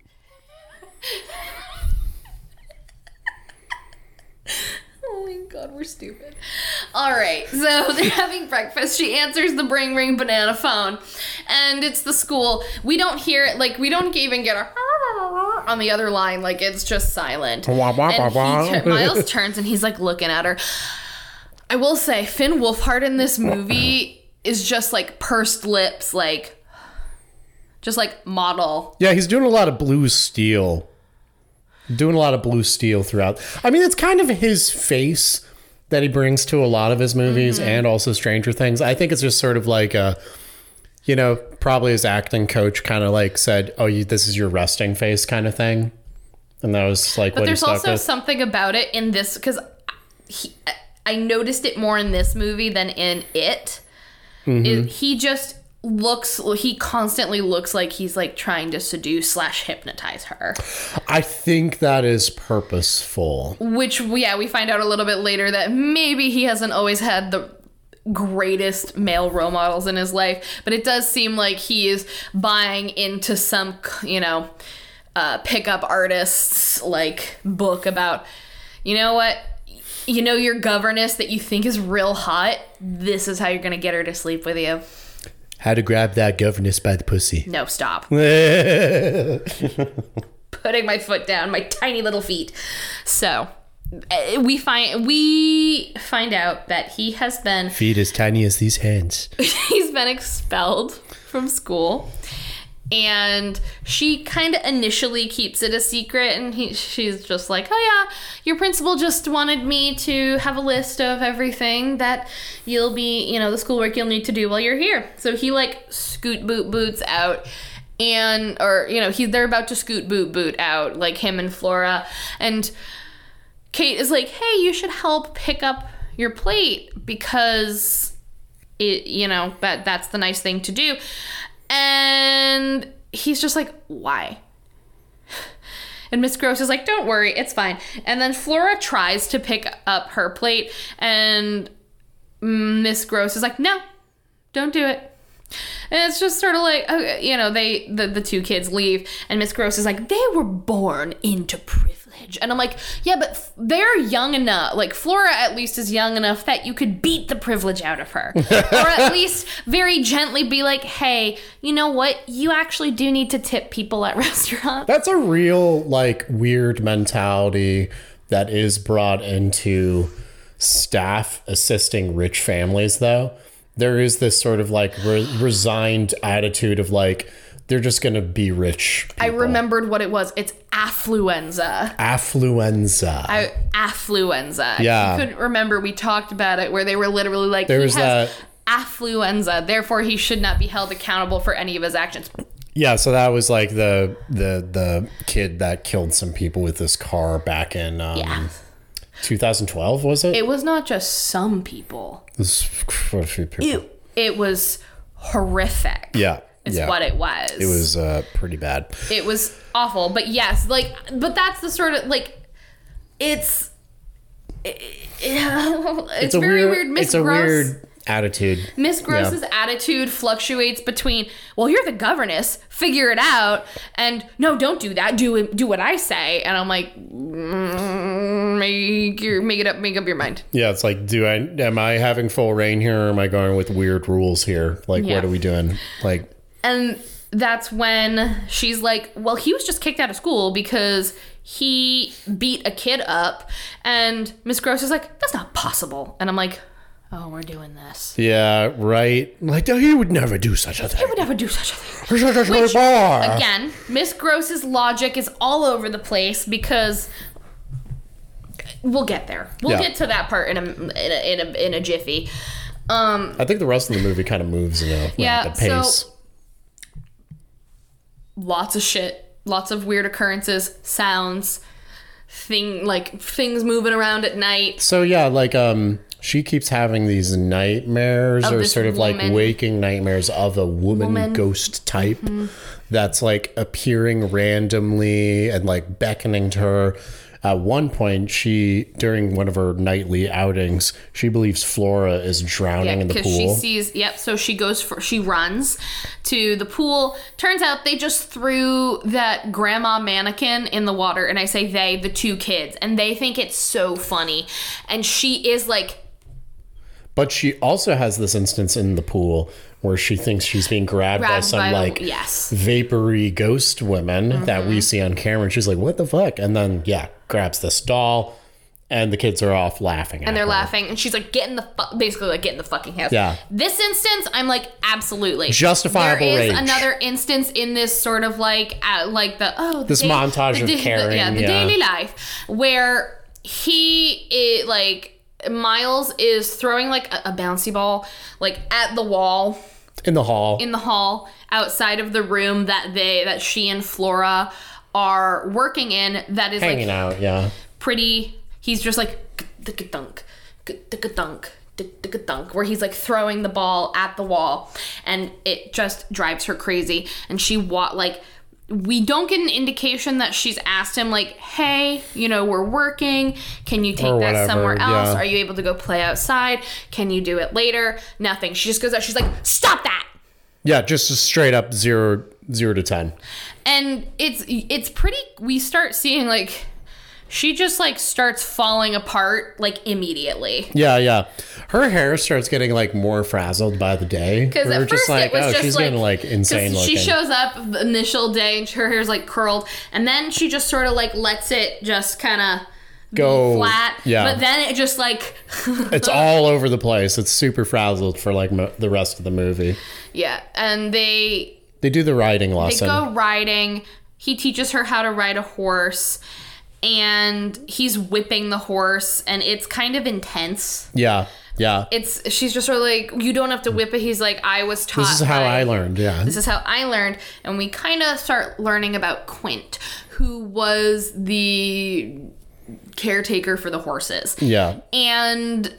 Oh my god, we're stupid. All right, so they're having breakfast. She answers the ring ring banana phone, and it's the school. We don't hear it, like, we don't even get a on the other line, like, it's just silent. And Miles turns and he's like looking at her. I will say, Finn Wolfhard in this movie is just like pursed lips, like, just like model. Yeah, he's doing a lot of Blue Steel. Doing a lot of Blue Steel throughout. I mean, it's kind of his face that he brings to a lot of his movies and also Stranger Things. I think it's just sort of like you know, probably his acting coach kind of like said, "Oh, this is your resting face," kind of thing, and that was like. But what there's he stuck also with. something about it in this because I noticed it more in this movie than in it. He constantly looks like he's like trying to seduce / hypnotize her. I think that is purposeful. Which, we find out a little bit later that maybe he hasn't always had the greatest male role models in his life, but it does seem like he is buying into some, pickup artists like book about, you know what? You know your governess that you think is real hot? This is how you're going to get her to sleep with you. How to grab that governess by the pussy. No, stop. Putting my foot down, my tiny little feet. So, we find out that he has been... Feet as tiny as these hands. He's been expelled from school. And she kind of initially keeps it a secret, and she's just like, oh yeah, your principal just wanted me to have a list of everything that you'll be, the schoolwork you'll need to do while you're here. So he like scoot boots out, they're about to scoot boot out, like him and Flora, and Kate is like, hey, you should help pick up your plate because that's the nice thing to do. And he's just like, why? And Miss Gross is like, don't worry, it's fine. And then Flora tries to pick up her plate, and Miss Gross is like, no, don't do it. And it's just sort of like, the two kids leave, and Miss Gross is like, they were born into privilege. And I'm like, yeah, but they're young enough. Like, Flora at least is young enough that you could beat the privilege out of her. Or at least very gently be like, hey, you know what? You actually do need to tip people at restaurants. That's a real, like, weird mentality that is brought into staff assisting rich families, though. There is this sort of, like, resigned attitude of, like, they're just going to be rich people. I remembered what it was. It's affluenza. Affluenza. Yeah. If you couldn't remember, we talked about it where they were literally like, he has affluenza, therefore he should not be held accountable for any of his actions. Yeah, so that was like the kid that killed some people with this car back in 2012, was it? It was not just some people. It was quite a few people. It was horrific. Yeah. Is what it was. It was pretty bad. It was awful, but yes, but that's the sort of it's a very weird. It's a weird attitude. Miss Gross's attitude fluctuates between, well, you're the governess, figure it out, and no, don't do that. Do what I say. And I'm like, make up your mind. Yeah, it's like, am I having full reign here, or am I going with weird rules here? Like, what are we doing? Like. And that's when she's like, well, he was just kicked out of school because he beat a kid up. And Miss Gross is like, that's not possible. And I'm like, oh, we're doing this. Yeah, right. Like, he would never do such a thing. He would never do such a thing. Which, again, Miss Gross's logic is all over the place because we'll get there. We'll get to that part in a jiffy. I think the rest of the movie kind of moves in a pace. So, lots of shit, lots of weird occurrences, sounds, things moving around at night. So yeah, like she keeps having these nightmares, or sort of like waking nightmares of a woman ghost type that's like appearing randomly and like beckoning to her. At one point, during one of her nightly outings, she believes Flora is drowning in the pool. Because she sees, so she runs to the pool. Turns out they just threw that grandma mannequin in the water, and I say they, the two kids, and they think it's so funny. And she is like... But she also has this instance in the pool where she thinks she's being grabbed by some vapory ghost women that we see on camera. And she's like, what the fuck? And then, grabs this doll, and the kids are off laughing at her. And they're laughing, and she's like, get in the fucking house. Yeah. This instance, I'm like, absolutely. Justifiable rage. There is another instance in this sort of like this montage of caring. The daily life, where Miles is throwing like a bouncy ball like at the wall, In the hall. In the hall, outside of the room that she and Flora are working in, that is hanging out, yeah. Pretty. He's just like thunk, where he's like throwing the ball at the wall, and it just drives her crazy. And she we don't get an indication that she's asked him like, hey, we're working. Can you take that somewhere else? Yeah. Are you able to go play outside? Can you do it later? Nothing. She just goes out. She's like, stop that. Yeah, just a straight up 0 to 10. And it's pretty. We start seeing like she just like starts falling apart like immediately. Yeah. Her hair starts getting like more frazzled by the day. Because at first just like, it was just she's like, getting like insane looking. She shows up the initial day and her hair's like curled, and then she just sort of like lets it just kind of go flat. Yeah. But then it just like it's all over the place. It's super frazzled for like the rest of the movie. Yeah, and they do the riding lesson. They go riding. He teaches her how to ride a horse. And he's whipping the horse, and it's kind of intense. Yeah. She's just sort of like, you don't have to whip it. He's like, I was taught. This is how I learned, yeah. This is how I learned. And we kind of start learning about Quint, who was the caretaker for the horses. Yeah. And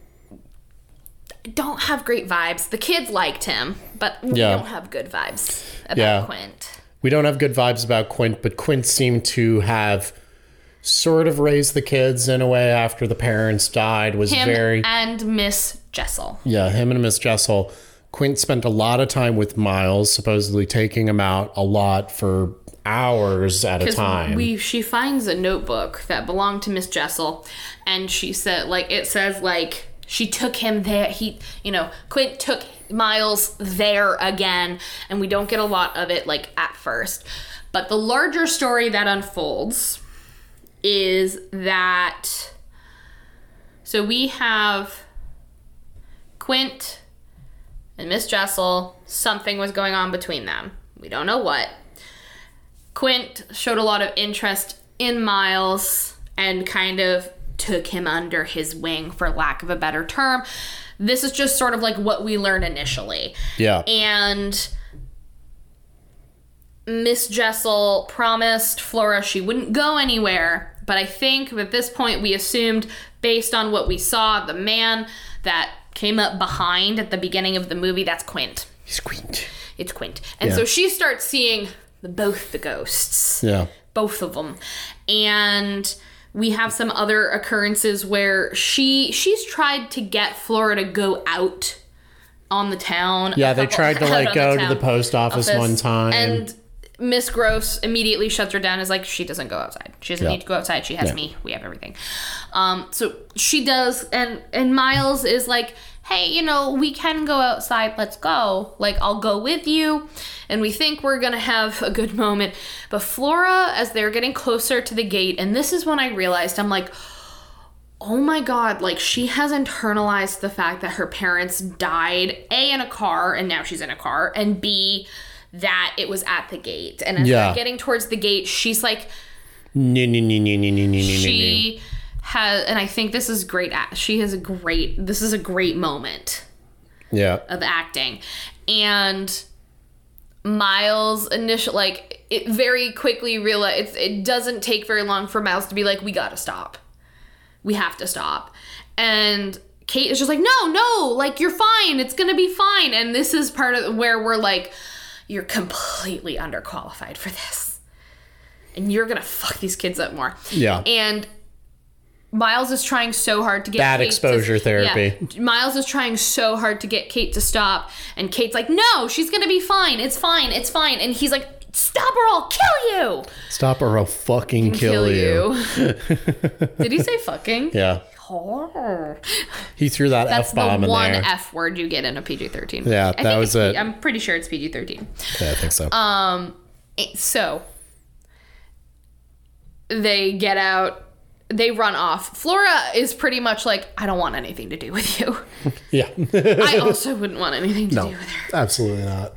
don't have great vibes. The kids liked him, but we don't have good vibes about Quint. We don't have good vibes about Quint, but Quint seemed to have sort of raised the kids in a way after the parents died. Him and Miss Jessel. Yeah, him and Miss Jessel. Quint spent a lot of time with Miles, supposedly taking him out a lot for hours at a time. She finds a notebook that belonged to Miss Jessel, and she said, like, it says, like, she took him there. Quint took Miles there again, and we don't get a lot of it, like, at first. But the larger story that unfolds is that, so we have Quint and Miss Jessel. Something was going on between them. We don't know what. Quint showed a lot of interest in Miles and kind of took him under his wing, for lack of a better term. This is just sort of like what we learned initially. Yeah. And Miss Jessel promised Flora she wouldn't go anywhere, but I think at this point we assumed, based on what we saw, the man that came up behind at the beginning of the movie, that's Quint. He's Quint. It's Quint. And so she starts seeing both the ghosts. Yeah. Both of them. And we have some other occurrences where she's tried to get Flora to go out on the town. Yeah, they tried to like go to the post office one time. And Miss Gross immediately shuts her down, is like, she doesn't go outside. She doesn't need to go outside. She has me. We have everything. So she does, and Miles is like, hey, we can go outside. Let's go. Like, I'll go with you. And we think we're going to have a good moment. But Flora, as they're getting closer to the gate, and this is when I realized, I'm like, oh my God, like, she has internalized the fact that her parents died, A, in a car, and now she's in a car, and B, that it was at the gate. And as they're getting towards the gate, she's like, she has, and I think this is great. This is a great moment. Yeah. Of acting. And Miles it very quickly realized, it doesn't take very long for Miles to be like, we gotta stop. We have to stop. And Kate is just like, no, like, you're fine. It's gonna be fine. And this is part of where we're like, you're completely underqualified for this. And you're gonna fuck these kids up more. Yeah. And Miles is trying so hard to get bad Kate exposure therapy. Yeah, Miles is trying so hard to get Kate to stop, and Kate's like, no, she's gonna be fine. It's fine. And he's like, stop or I'll kill you. Stop or I'll fucking kill you. Did he say fucking? Yeah. He threw that F-bomb in there. That's the one F word you get in a PG-13. Yeah, that was it. I'm pretty sure it's PG-13. Yeah, I think so. So they get out. They run off. Flora is pretty much like, I don't want anything to do with you. Yeah. I also wouldn't want anything to do with her. Absolutely not.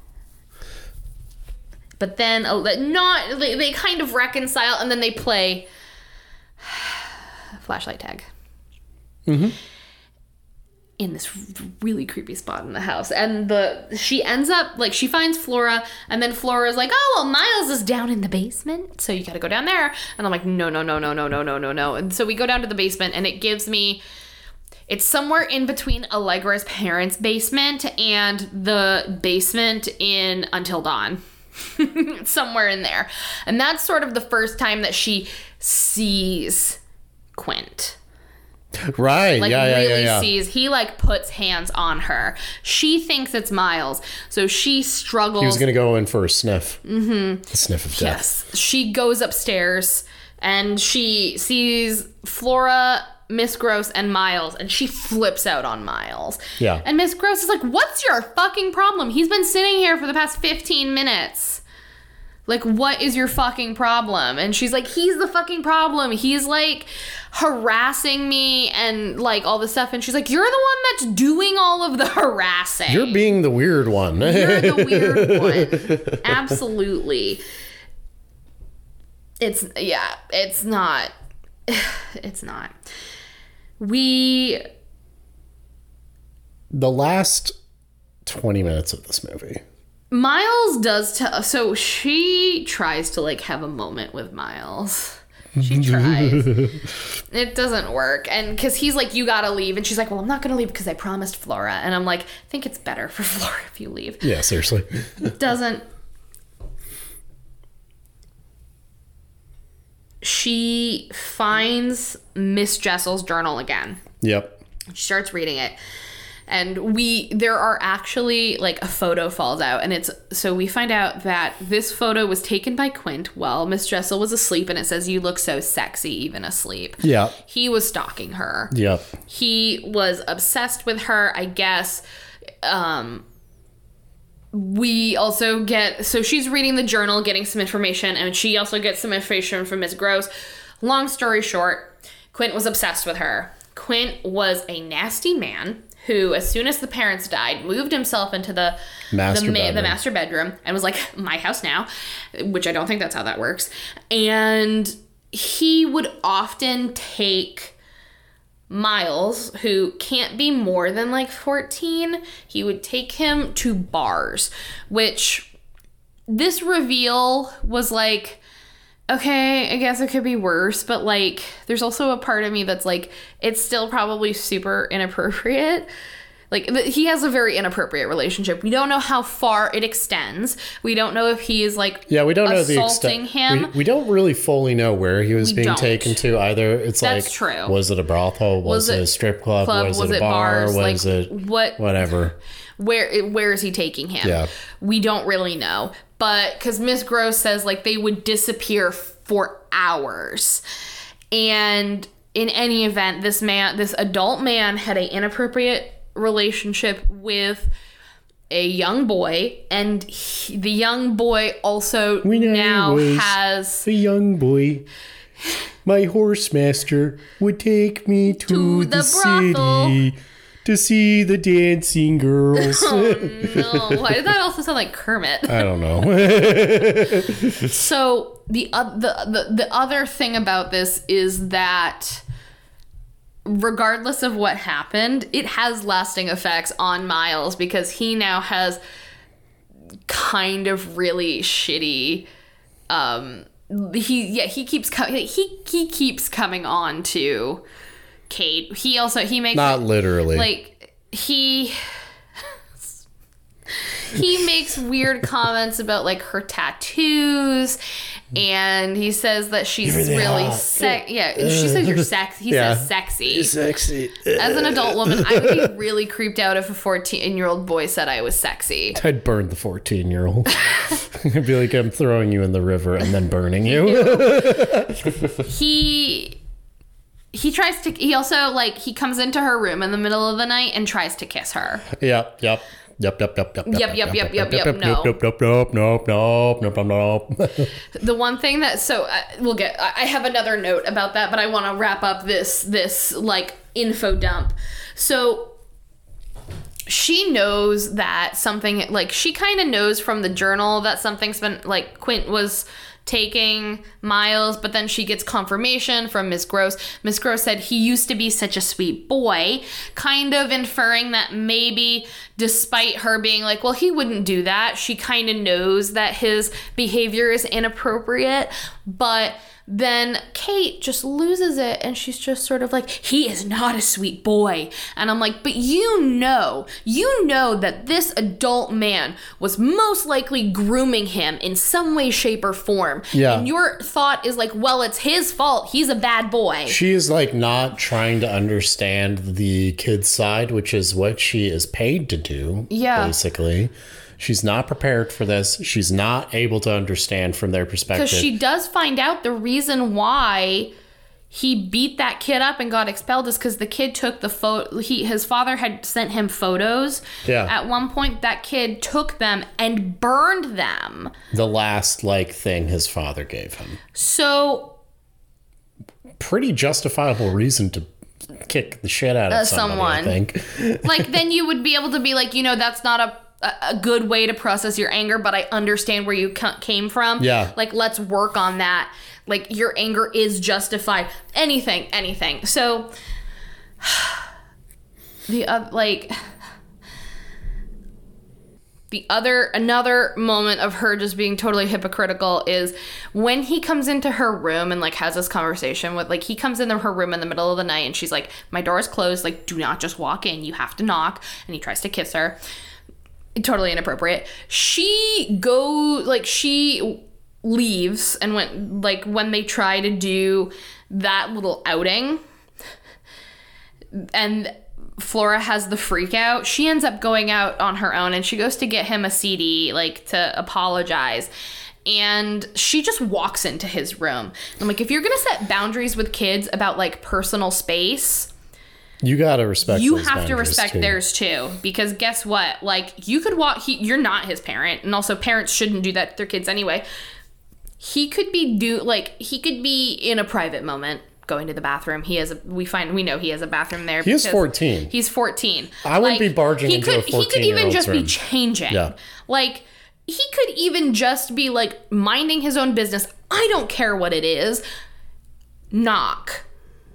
But then they kind of reconcile, and then they play flashlight tag. Mm-hmm. in this really creepy spot in the house. And she ends up, like, she finds Flora, and then Flora's like, oh, well, Miles is down in the basement, so you gotta go down there. And I'm like, no. And so we go down to the basement, and it gives me, it's somewhere in between Allegra's parents' basement and the basement in Until Dawn. It's somewhere in there. And that's sort of the first time that she sees Quint. Right. Like, yeah. sees, he, like, puts hands on her. She thinks it's Miles, so she struggles. He was going to go in for a sniff. Mm-hmm. A sniff of death. Yes. She goes upstairs, and she sees Flora, Miss Gross, and Miles, and she flips out on Miles. Yeah. And Miss Gross is like, what's your fucking problem? He's been sitting here for the past 15 minutes. Like, what is your fucking problem? And she's like, he's the fucking problem. He's, like, harassing me and, like, all this stuff. And she's like, you're the one that's doing all of the harassing. You're being the weird one. You're the weird one. Absolutely. It's not. It's not. The last 20 minutes of this movie. Miles does so she tries to, like, have a moment with Miles. She tries. It doesn't work. And because he's like, you gotta leave. And she's like, well, I'm not gonna leave because I promised Flora. And I'm like, I think it's better for Flora if you leave. Yeah, seriously. It doesn't. She finds Miss Jessel's journal again. Yep. She starts reading it. And there are actually, like, a photo falls out. And so we find out that this photo was taken by Quint while Miss Jessel was asleep. And it says, you look so sexy even asleep. Yeah. He was stalking her. Yep. He was obsessed with her, I guess. We also so she's reading the journal, getting some information. And she also gets some information from Miss Gross. Long story short, Quint was obsessed with her. Quint was a nasty man who, as soon as the parents died, moved himself into the master bedroom and was like, my house now, which I don't think that's how that works. And he would often take Miles, who can't be more than, like, 14, he would take him to bars, which this reveal was like, okay, I guess it could be worse, but, like, there's also a part of me that's like, it's still probably super inappropriate. Like, he has a very inappropriate relationship. We don't know how far it extends. We don't know if he is, like, we don't know the assaulting extent. him. We don't really fully know where he was being taken to either. It's That's like, true. Was it a brothel? Was it a strip club? Was it a bar? Bars? Was it whatever? Where is he taking him? Yeah. We don't really know. But because Miss Gross says, like, they would disappear for hours. And in any event, this adult man had an inappropriate relationship with a young boy, and the young boy also has a young boy. My horse master would take me to the city to see the dancing girls. Oh, no. Why did that also sound like Kermit? I don't know. So the other thing about this is that regardless of what happened, it has lasting effects on Miles because he now has kind of really shitty he keeps coming on to Kate. He makes not literally, like, he makes weird comments about, like, her tattoos, and he says that she's really sexy. Yeah, she says you're sexy. He says sexy. You're sexy. As an adult woman, I would be really creeped out if a 14-year-old boy said I was sexy. I'd burn the 14-year-old. I'd be like, I'm throwing you in the river and then burning you. He tries to. He also, like, he comes into her room in the middle of the night and tries to kiss her. Yep. No. The one thing that I have another note about that, but I want to wrap up this like info dump. So she knows that something, like, she kind of knows from the journal that something's been, like, Quint was taking Miles, but then she gets confirmation from Miss Gross. Miss Gross said he used to be such a sweet boy, kind of inferring that maybe despite her being like, well, he wouldn't do that, she kind of knows that his behavior is inappropriate. But then Kate just loses it, and she's just sort of like, he is not a sweet boy. And I'm like, but you know that this adult man was most likely grooming him in some way, shape, or form. Yeah. And your thought is like, well, it's his fault. He's a bad boy. She is like not trying to understand the kid's side, which is what she is paid to do. Yeah. Basically. She's not prepared for this. She's not able to understand from their perspective. Because she does find out the reason why he beat that kid up and got expelled is because the kid took the photo. His father had sent him photos. Yeah. At one point, that kid took them and burned them. The last thing his father gave him. So, pretty justifiable reason to kick the shit out of somebody, I think. Like, then you would be able to be like, that's not a good way to process your anger, but I understand where you came from. Yeah. Like, let's work on that. Like, your anger is justified. Anything. So, another moment of her just being totally hypocritical is when he comes into her room and has this conversation with, he comes into her room in the middle of the night and she's like, my door is closed, do not just walk in, you have to knock. And he tries to kiss her. Totally inappropriate. She leaves, and when they try to do that little outing and Flora has the freak out, she ends up going out on her own, and she goes to get him a CD to apologize, and she just walks into his room. I'm like, if you're gonna set boundaries with kids about personal space, you gotta respect. You have to respect theirs too, because guess what? You could walk. You're not his parent, and also parents shouldn't do that to their kids anyway. He could be he could be in a private moment going to the bathroom. We know he has a bathroom there. He is 14. He's 14. I wouldn't be barging into a 14-year-old's room. He could even just be changing. Yeah. He could even just be minding his own business. I don't care what it is. Knock.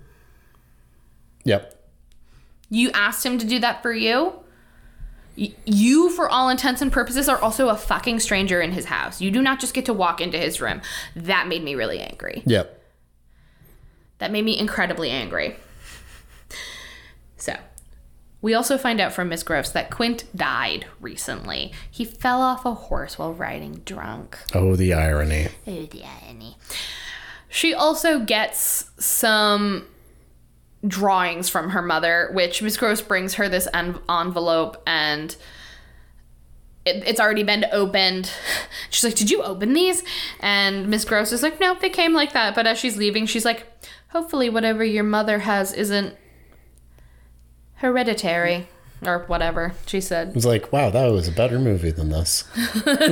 Yep. You asked him to do that for you? You, for all intents and purposes, are also a fucking stranger in his house. You do not just get to walk into his room. That made me really angry. Yep. That made me incredibly angry. So, we also find out from Miss Gross that Quint died recently. He fell off a horse while riding drunk. Oh, the irony. Oh, the irony. She also gets some drawings from her mother, which Miss Gross brings her this envelope, and it's already been opened. She's like, did you open these? And Miss Gross is like, no, they came like that. But as she's leaving, she's like, hopefully whatever your mother has isn't hereditary. Or whatever, she said. It was like, wow, that was a better movie than this. And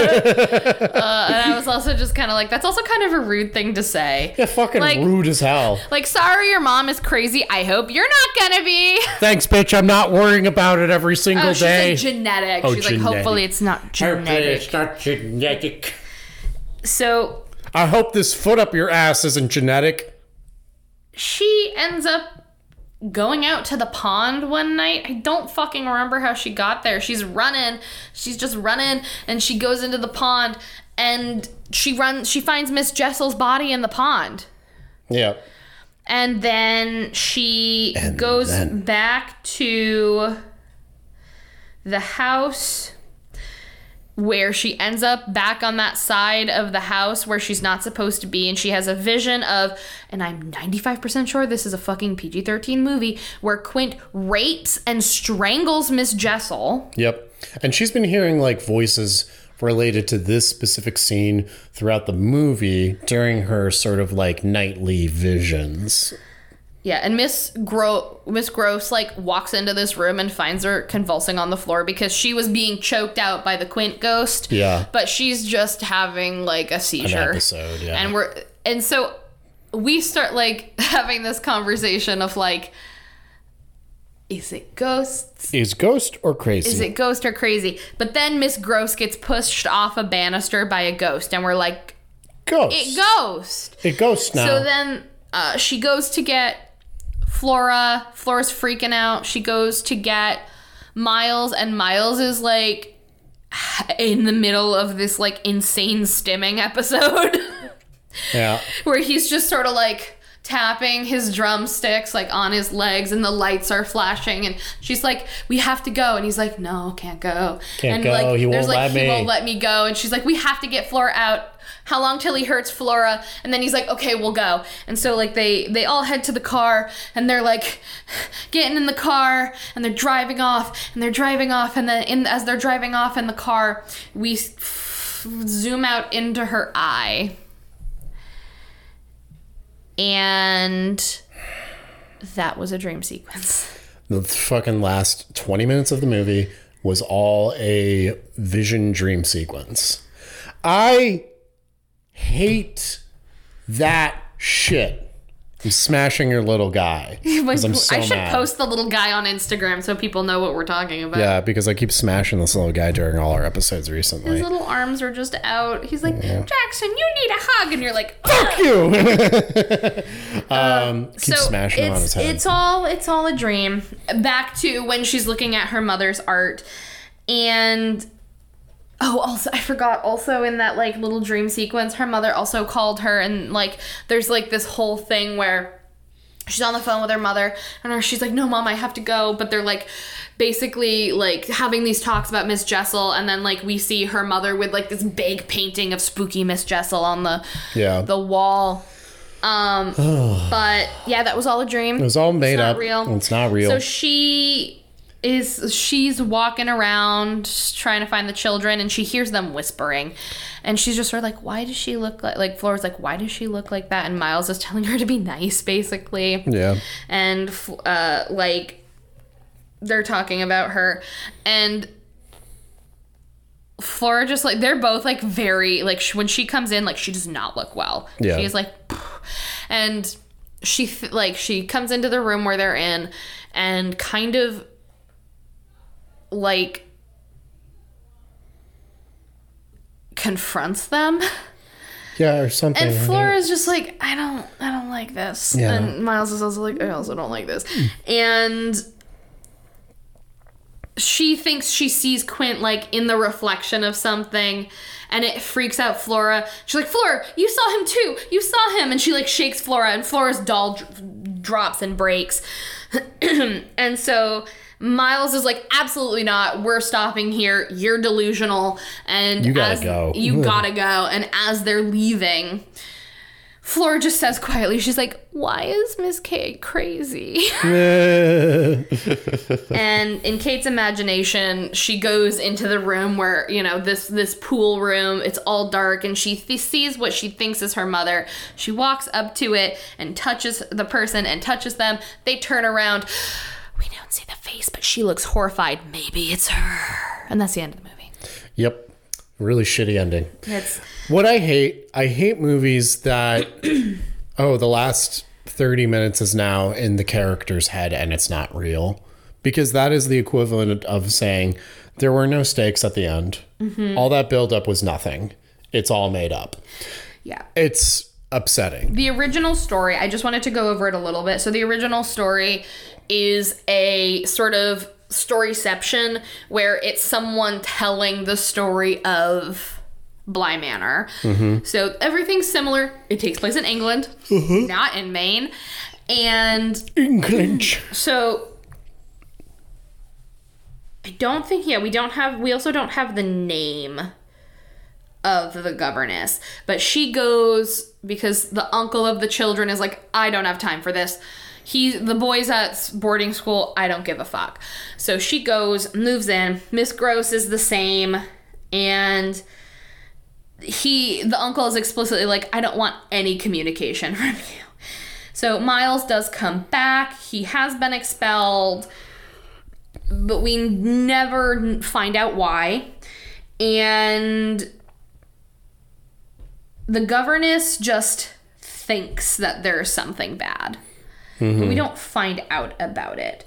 I was also just kind of like, that's also kind of a rude thing to say. Yeah, fucking rude as hell. Sorry your mom is crazy. I hope you're not gonna be. Thanks, bitch. I'm not worrying about it every single day. She's like, genetic. Oh, she's genetic. like, hopefully it's not genetic. Hopefully it's not genetic. So, I hope this foot up your ass isn't genetic. She ends up going out to the pond one night. I don't fucking remember how she got there. She's just running, and she goes into the pond, and she finds Miss Jessel's body in the pond. Yeah. And then she goes back to the house, where she ends up back on that side of the house where she's not supposed to be, and she has a vision of, and I'm 95% sure this is a fucking PG-13 movie, where Quint rapes and strangles Miss Jessel. Yep. And she's been hearing voices related to this specific scene throughout the movie during her sort of nightly visions. Yeah, and Miss Gross walks into this room and finds her convulsing on the floor because she was being choked out by the Quint ghost. Yeah. But she's just having a seizure. An episode, yeah. And so we start having this conversation of is it ghosts? Is ghost or crazy? Is it ghost or crazy? But then Miss Gross gets pushed off a banister by a ghost, and we're like, ghosts. It ghosts now. So then she goes to get Flora. Flora's freaking out. She goes to get Miles, and Miles is like in the middle of this like insane stimming episode. Yeah. Where he's just sort of like tapping his drumsticks like on his legs, and the lights are flashing, and she's like, we have to go, and he's like, no, can't go. Like, he won't let me. He won't let me go, and she's like, we have to get Flora out. How long till he hurts Flora? And then he's like, okay, we'll go. And so like they all head to the car, and they're like getting in the car, and they're driving off, and then as they're driving off in the car, we zoom out into her eye. And that was a dream sequence. The fucking last 20 minutes of the movie was all a vision dream sequence. I hate that shit. I'm smashing your little guy. I'm so I should mad. post the little guy on Instagram so people know what we're talking about. Yeah, because I keep smashing this little guy during all our episodes recently. His little arms are just out. He's like, Jackson, you need a hug. And you're like, fuck you. Keep smashing him on his head. It's all a dream. Back to when she's looking at her mother's art. And also, I forgot, also in that like little dream sequence, her mother also called her, and like there's like this whole thing where she's on the phone with her mother, and she's like, no, Mom, I have to go. But they're like basically like having these talks about Miss Jessel, and then like we see her mother with like this big painting of spooky Miss Jessel on the wall. But yeah, that was all a dream. It was all made up. Real. It's not real. So she's walking around trying to find the children, and she hears them whispering, and she's just sort of like, why does she look like Flora's like, why does she look like that? And Miles is telling her to be nice, basically. Yeah. And like they're talking about her, and Flora just like, they're both like very like when she comes in, like she does not look well. Yeah. She is like, and she she comes into the room where they're in, and kind of like confronts them. Yeah, or something. And Flora's just like, I don't like this. Yeah. And Miles is also like, I also don't like this. And she thinks she sees Quint like in the reflection of something, and it freaks out Flora. She's like, Flora, you saw him too. You saw him. And she like shakes Flora, and Flora's doll drops and breaks. And so Miles is like, absolutely not. We're stopping here. You're delusional. And you gotta go. You gotta go. And as they're leaving, Flora just says quietly, she's like, why is Miss K crazy? And in Kate's imagination, she goes into the room where, you know, this pool room, it's all dark, and she sees what she thinks is her mother. She walks up to it and touches the person and touches them. They turn around. We don't see the face, but she looks horrified. Maybe it's her. And that's the end of the movie. Yep. Really shitty ending. What I hate movies that, the last 30 minutes is now in the character's head and it's not real. Because that is the equivalent of saying there were no stakes at the end. Mm-hmm. All that buildup was nothing. It's all made up. Yeah. It's upsetting. The original story, I just wanted to go over it a little bit. So the original story is a sort of storyception where it's someone telling the story of Bly Manor. Mm-hmm. So everything's similar. It takes place in England, not in Maine. And England. So I don't think, we also don't have the name of the governess, but she goes because the uncle of the children is like, I don't have time for this. The boy's at boarding school. I don't give a fuck. So she goes, moves in. Miss Gross is the same. And the uncle is explicitly like, I don't want any communication from you. So Miles does come back. He has been expelled, but we never find out why. And the governess just thinks that there's something bad. Mm-hmm. But we don't find out about it.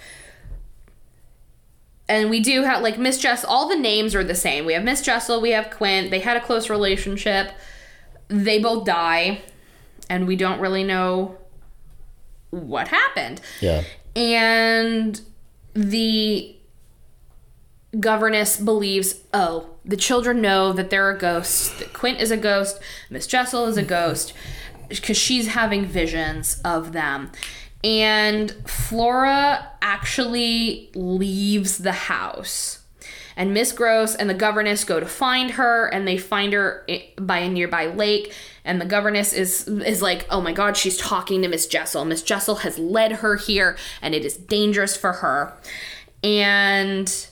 And we do have, like, Miss Jessel, all the names are the same. We have Miss Jessel, we have Quint. They had a close relationship. they both die, and we don't really know what happened. Yeah. And the governess believes, the children know that there are ghosts, that Quint is a ghost, Miss Jessel is a ghost, because she's having visions of them. And Flora actually leaves the house. And Miss Gross and the governess go to find her, and they find her by a nearby lake. And the governess is like, oh my God, she's talking to Miss Jessel. Miss Jessel has led her here, and it is dangerous for her. And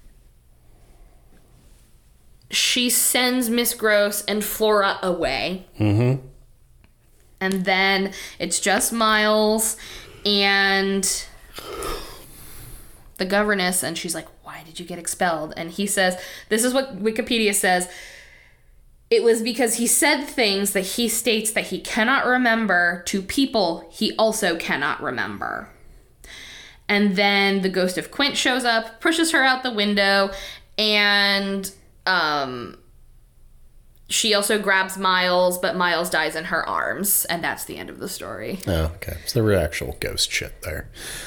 she sends Miss Gross and Flora away. Mm-hmm. And then it's just Miles and the governess, and she's like, why did you get expelled? And he says, this is what Wikipedia says, it was because he said things that he states that he cannot remember to people he also cannot remember. And then the ghost of Quint shows up, pushes her out the window, and she also grabs Miles, but Miles dies in her arms, and that's the end of the story. Oh, okay. So there were actual ghost shit there.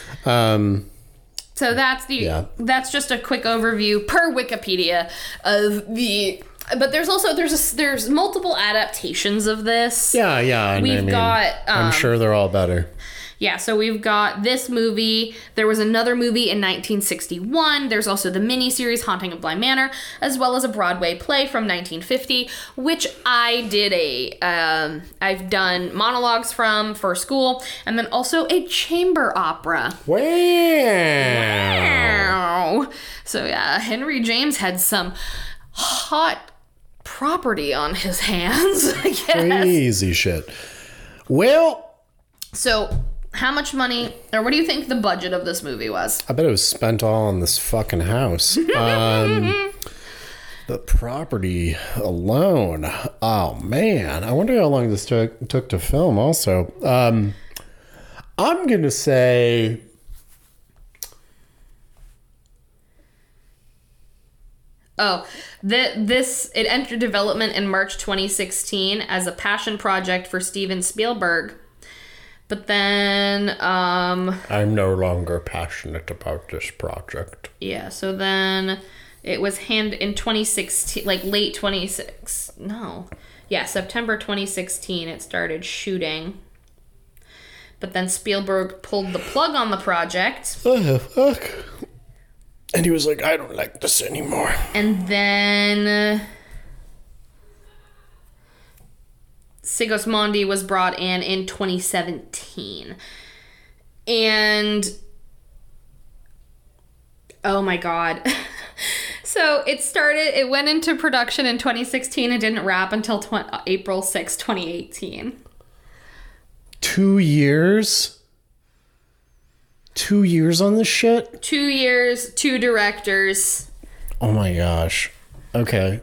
So that's just a quick overview per Wikipedia of the. But there's multiple adaptations of this. Yeah. We've got. I'm sure they're all better. Yeah, so we've got this movie. There was another movie in 1961. There's also the miniseries Haunting of Bly Manor, as well as a Broadway play from 1950, which I did I've done monologues from for school, and then also a chamber opera. Wow. So yeah, Henry James had some hot property on his hands, I guess. Crazy shit. Well. So, how much money, or what do you think the budget of this movie was? I bet it was spent all on this fucking house. The property alone. Oh, man. I wonder how long this took to film also. I'm going to say... It entered development in March 2016 as a passion project for Steven Spielberg. But then, I'm no longer passionate about this project. Yeah, so then it was handed in 2016, like late 26. No. Yeah, September 2016 it started shooting. But then Spielberg pulled the plug on the project. Oh, fuck. And he was like, I don't like this anymore. And then Sigismondi was brought in 2017. And oh my God. So it went into production in 2016 and didn't wrap until April 6, 2018. 2 years? 2 years on this shit? 2 years, 2 directors. Oh my gosh. Okay.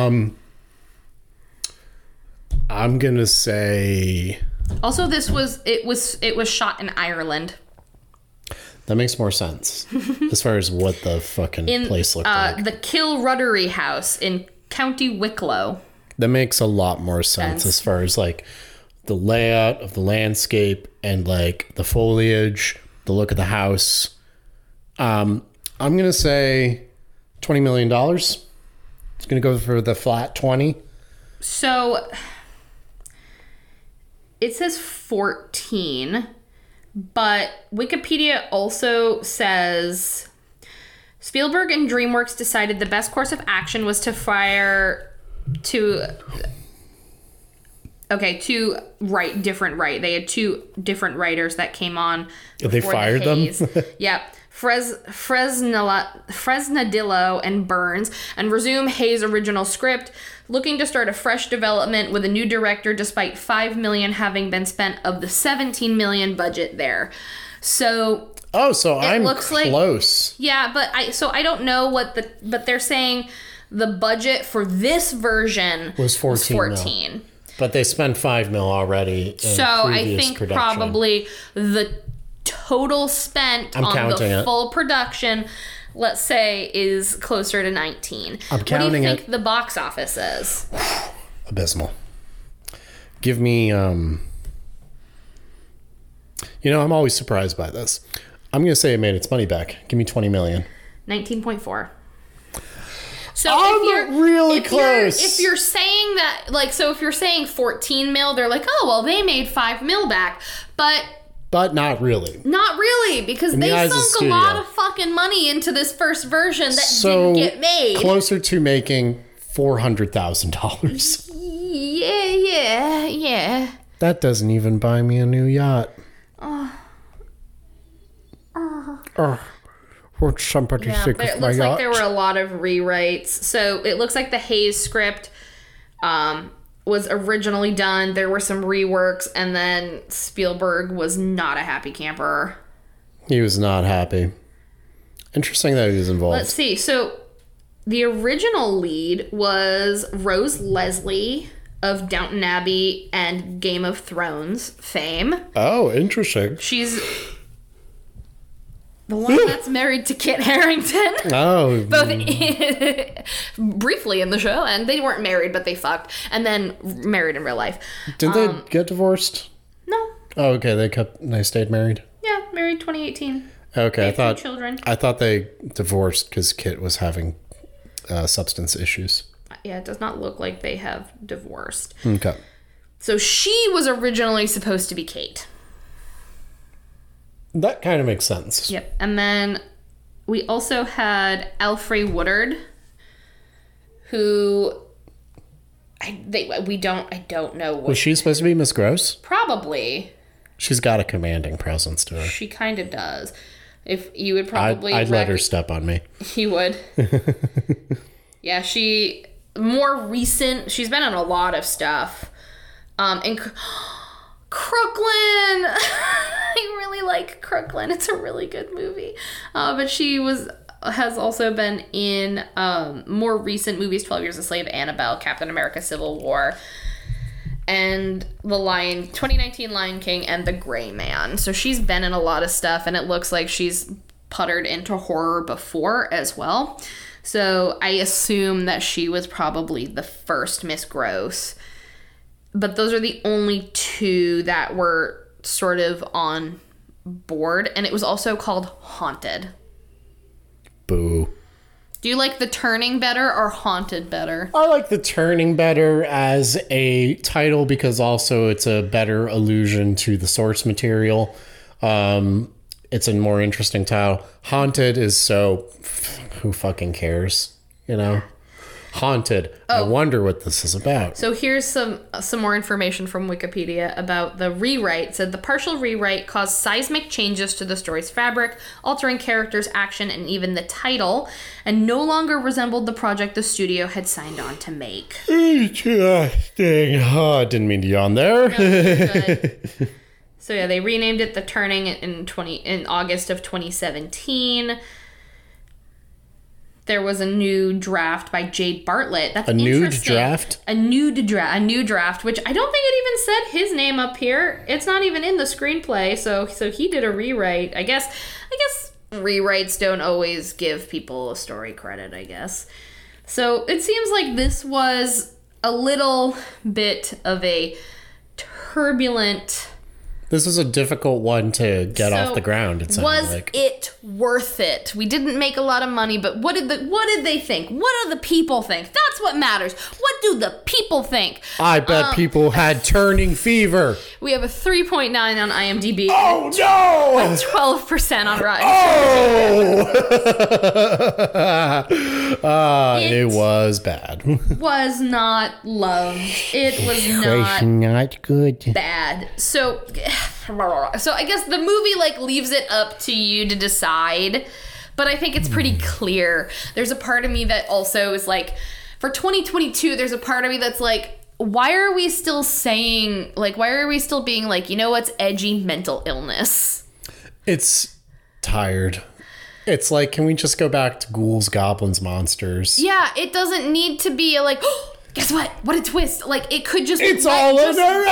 I'm gonna say. Also, it was shot in Ireland. That makes more sense as far as what the fucking place looked like. The Kilruddery House in County Wicklow. That makes a lot more sense as far as like the layout of the landscape and like the foliage, the look of the house. I'm gonna say $20 million. It's gonna go for the flat 20. So. It says 14, but Wikipedia also says Spielberg and DreamWorks decided the best course of action was to write different. They had 2 different writers that came on. They fired them? Yeah. Fresnadillo and Burns, and resume Hayes' original script, looking to start a fresh development with a new director despite $5 million having been spent of the $17 million budget there. So I'm close. Yeah, but I don't know but they're saying the budget for this version was 14. But they spent $5 million already in so I think production. Probably the total spent on the full production, let's say, is closer to 19. I'm counting it. What do you think the box office is? Abysmal. Give me, I'm always surprised by this. I'm going to say it made its money back. Give me $20 million. 19.4. So I'm really close. If you're saying that, like, so if you're saying 14 mil, they're like, oh, well, they made 5 mil back. But not really. Not really, because they sunk a lot of fucking money into this first version that didn't get made. Closer to making $400,000. Yeah. That doesn't even buy me a new yacht. Would somebody think of my yacht? It looks like there were a lot of rewrites. So it looks like the Hayes script was originally done. There were some reworks, and then Spielberg was not a happy camper. He was not happy. Interesting that he was involved. Let's see. So the original lead was Rose Leslie of Downton Abbey and Game of Thrones fame. Oh, interesting. She's the one that's married to Kit Harington. Oh. Both briefly in the show, and they weren't married, but they fucked, and then married in real life. Did they get divorced? No. Oh, okay. They stayed married? Yeah, married 2018. Okay, I thought children. I thought they divorced because Kit was having substance issues. Yeah, it does not look like they have divorced. Okay. So she was originally supposed to be Kate. That kind of makes sense. Yep. And then we also had Alfre Woodard, who I don't know. Was she supposed to be Miss Gross? Probably. She's got a commanding presence to her. She kind of does. If you would probably... I'd let her step on me. You would? Yeah, she's been in a lot of stuff. And Crooklyn! I really like Crooklyn. It's a really good movie. But she has also been in more recent movies, 12 Years a Slave, Annabelle, Captain America, Civil War, and 2019 Lion King, and The Gray Man. So she's been in a lot of stuff, and it looks like she's puttered into horror before as well. So I assume that she was probably the first Miss Gross. But those are the only two that were sort of on board. And it was also called Haunted. Boo. Do you like The Turning better or Haunted better? I like The Turning better as a title because also it's a better allusion to the source material. It's a more interesting title. Haunted is so... who fucking cares? You know? Haunted. I wonder what this is about. So here's some more information from Wikipedia about the rewrite. It said the partial rewrite caused seismic changes to the story's fabric, altering characters, action, and even the title, and no longer resembled the project the studio had signed on to make. Interesting. Oh, I didn't mean to yawn there. No, good. So yeah, they renamed it The Turning in August of 2017. There was a new draft by Jade Bartlett. That's a nude draft? A new draft, which I don't think it even said his name up here. It's not even in the screenplay, so he did a rewrite. I guess rewrites don't always give people a story credit, I guess. So it seems like this was a little bit of a turbulent... This is a difficult one to get off the ground. It worth it? We didn't make a lot of money, but what did they think? What do the people think? That's what matters. What do the people think? I bet people had turning fever. We have a 3.9 on IMDb. Oh no! 12% on Rotten. Oh! It was bad. Was not loved. It was not good. Bad. So I guess the movie leaves it up to you to decide, but I think it's pretty clear. There's a part of me that also is like, for 2022, there's a part of me that's like, why are we still saying, why are we still being like, you know what's edgy? Mental illness. It's tired. It's like, can we just go back to ghouls, goblins, monsters? Yeah, it doesn't need to be guess what? What a twist. It could just... It's all in her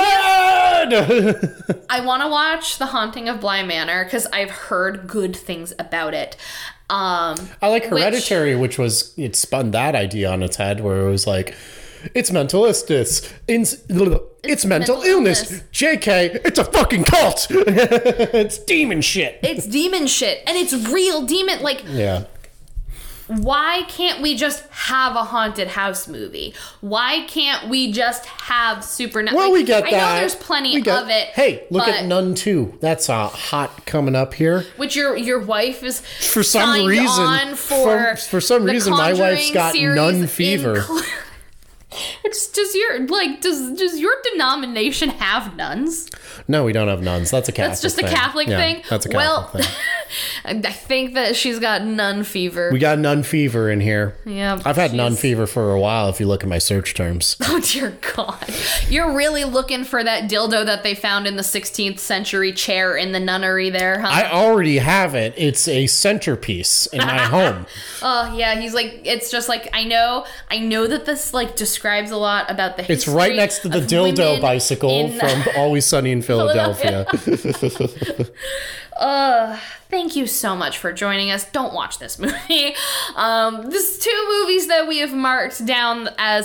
head! I want to watch The Haunting of Bly Manor because I've heard good things about it. I like Hereditary, which spun that idea on its head, where it was like, it's mental illness. It's mental illness. JK, it's a fucking cult. It's demon shit. It's demon shit. And it's real demon. Like, yeah. Why can't we just have a haunted house movie? Why can't we just have supernatural? Well, we get that. I know there's plenty of it. Hey, look at Nun 2. That's hot coming up here. Which your wife is for some reason for some reason my wife's got nun fever. Does your denomination have nuns? No, we don't have nuns. That's a Catholic thing. That's just a Catholic thing? Yeah, that's a Catholic thing. I think that she's got nun fever. We got nun fever in here. Yeah. I've had nun fever for a while if you look at my search terms. Oh, dear God. You're really looking for that dildo that they found in the 16th century chair in the nunnery there, huh? I already have it. It's a centerpiece in my home. Oh, yeah. He's like, it's just like, I know that this like describes a lot about the history. It's right next to the dildo bicycle from Always Sunny in Philadelphia. Thank you so much for joining us. Don't watch this movie. There's 2 movies that we have marked down as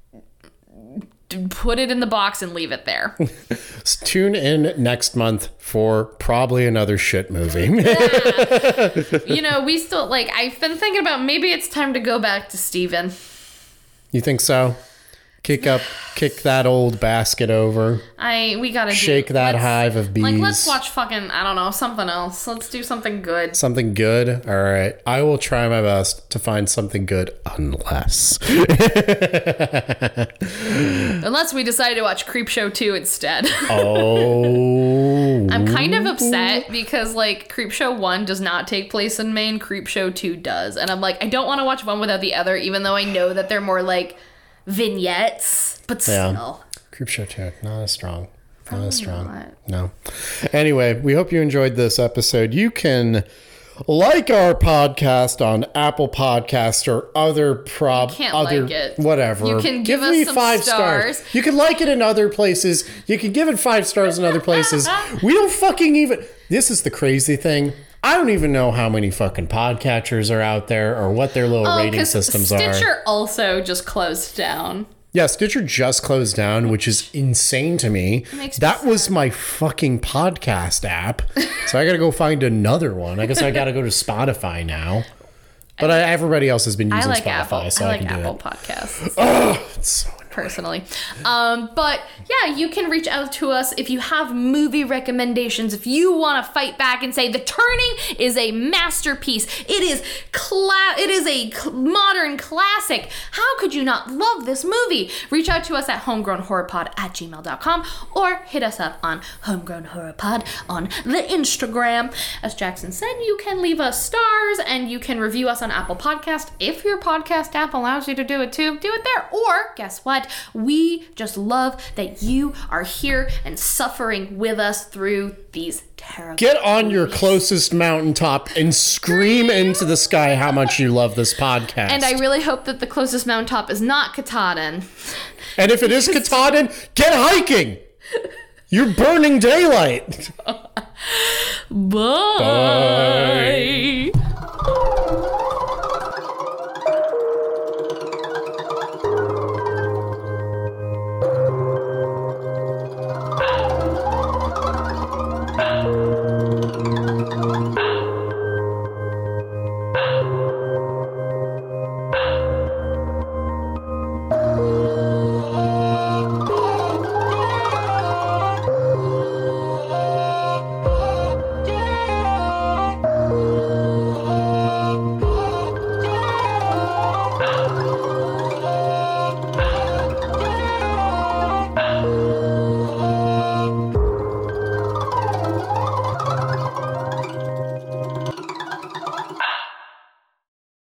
put it in the box and leave it there. Tune in next month for probably another shit movie. Yeah. We still I've been thinking about maybe it's time to go back to Steven. You think so? Kick that old basket over. We gotta shake that hive of bees. Let's watch fucking, I don't know, something else. Let's do something good. Something good? All right. I will try my best to find something good unless we decide to watch Creepshow 2 instead. Oh. I'm kind of upset because Creepshow 1 does not take place in Maine. Creepshow 2 does. And I'm like, I don't want to watch one without the other, even though I know that they're more vignettes, but still. Yeah. Creepshow 2, not as strong. Not as strong. Not. No. Anyway, we hope you enjoyed this episode. You can like our podcast on Apple Podcasts or other like it. Whatever. You can give us me some 5 stars. You can like it in other places. You can give it 5 stars in other places. We don't fucking even. This is the crazy thing. I don't even know how many fucking podcatchers are out there or what their little rating systems are. Stitcher also just closed down. Yeah, Stitcher just closed down, which is insane to me. That was my fucking podcast app. So I got to go find another one. I guess I got to go to Spotify now. But everybody else has been using Spotify, so I can do Apple it. Podcasts. Oh, it's so personally. But yeah, you can reach out to us if you have movie recommendations. If you want to fight back and say The Turning is a masterpiece, it is a modern classic. How could you not love this movie? Reach out to us at homegrownhorrorpod@gmail.com or hit us up on homegrownhorrorpod on the Instagram. As Jackson said, you can leave us stars and you can review us on Apple Podcast. If your podcast app allows you to do it too, do it there. Or guess what? We just love that you are here and suffering with us through these terrible Get on your closest mountaintop and scream into the sky how much you love this podcast. And I really hope that the closest mountaintop is not Katahdin. And if it is Katahdin, get hiking! You're burning daylight! Bye!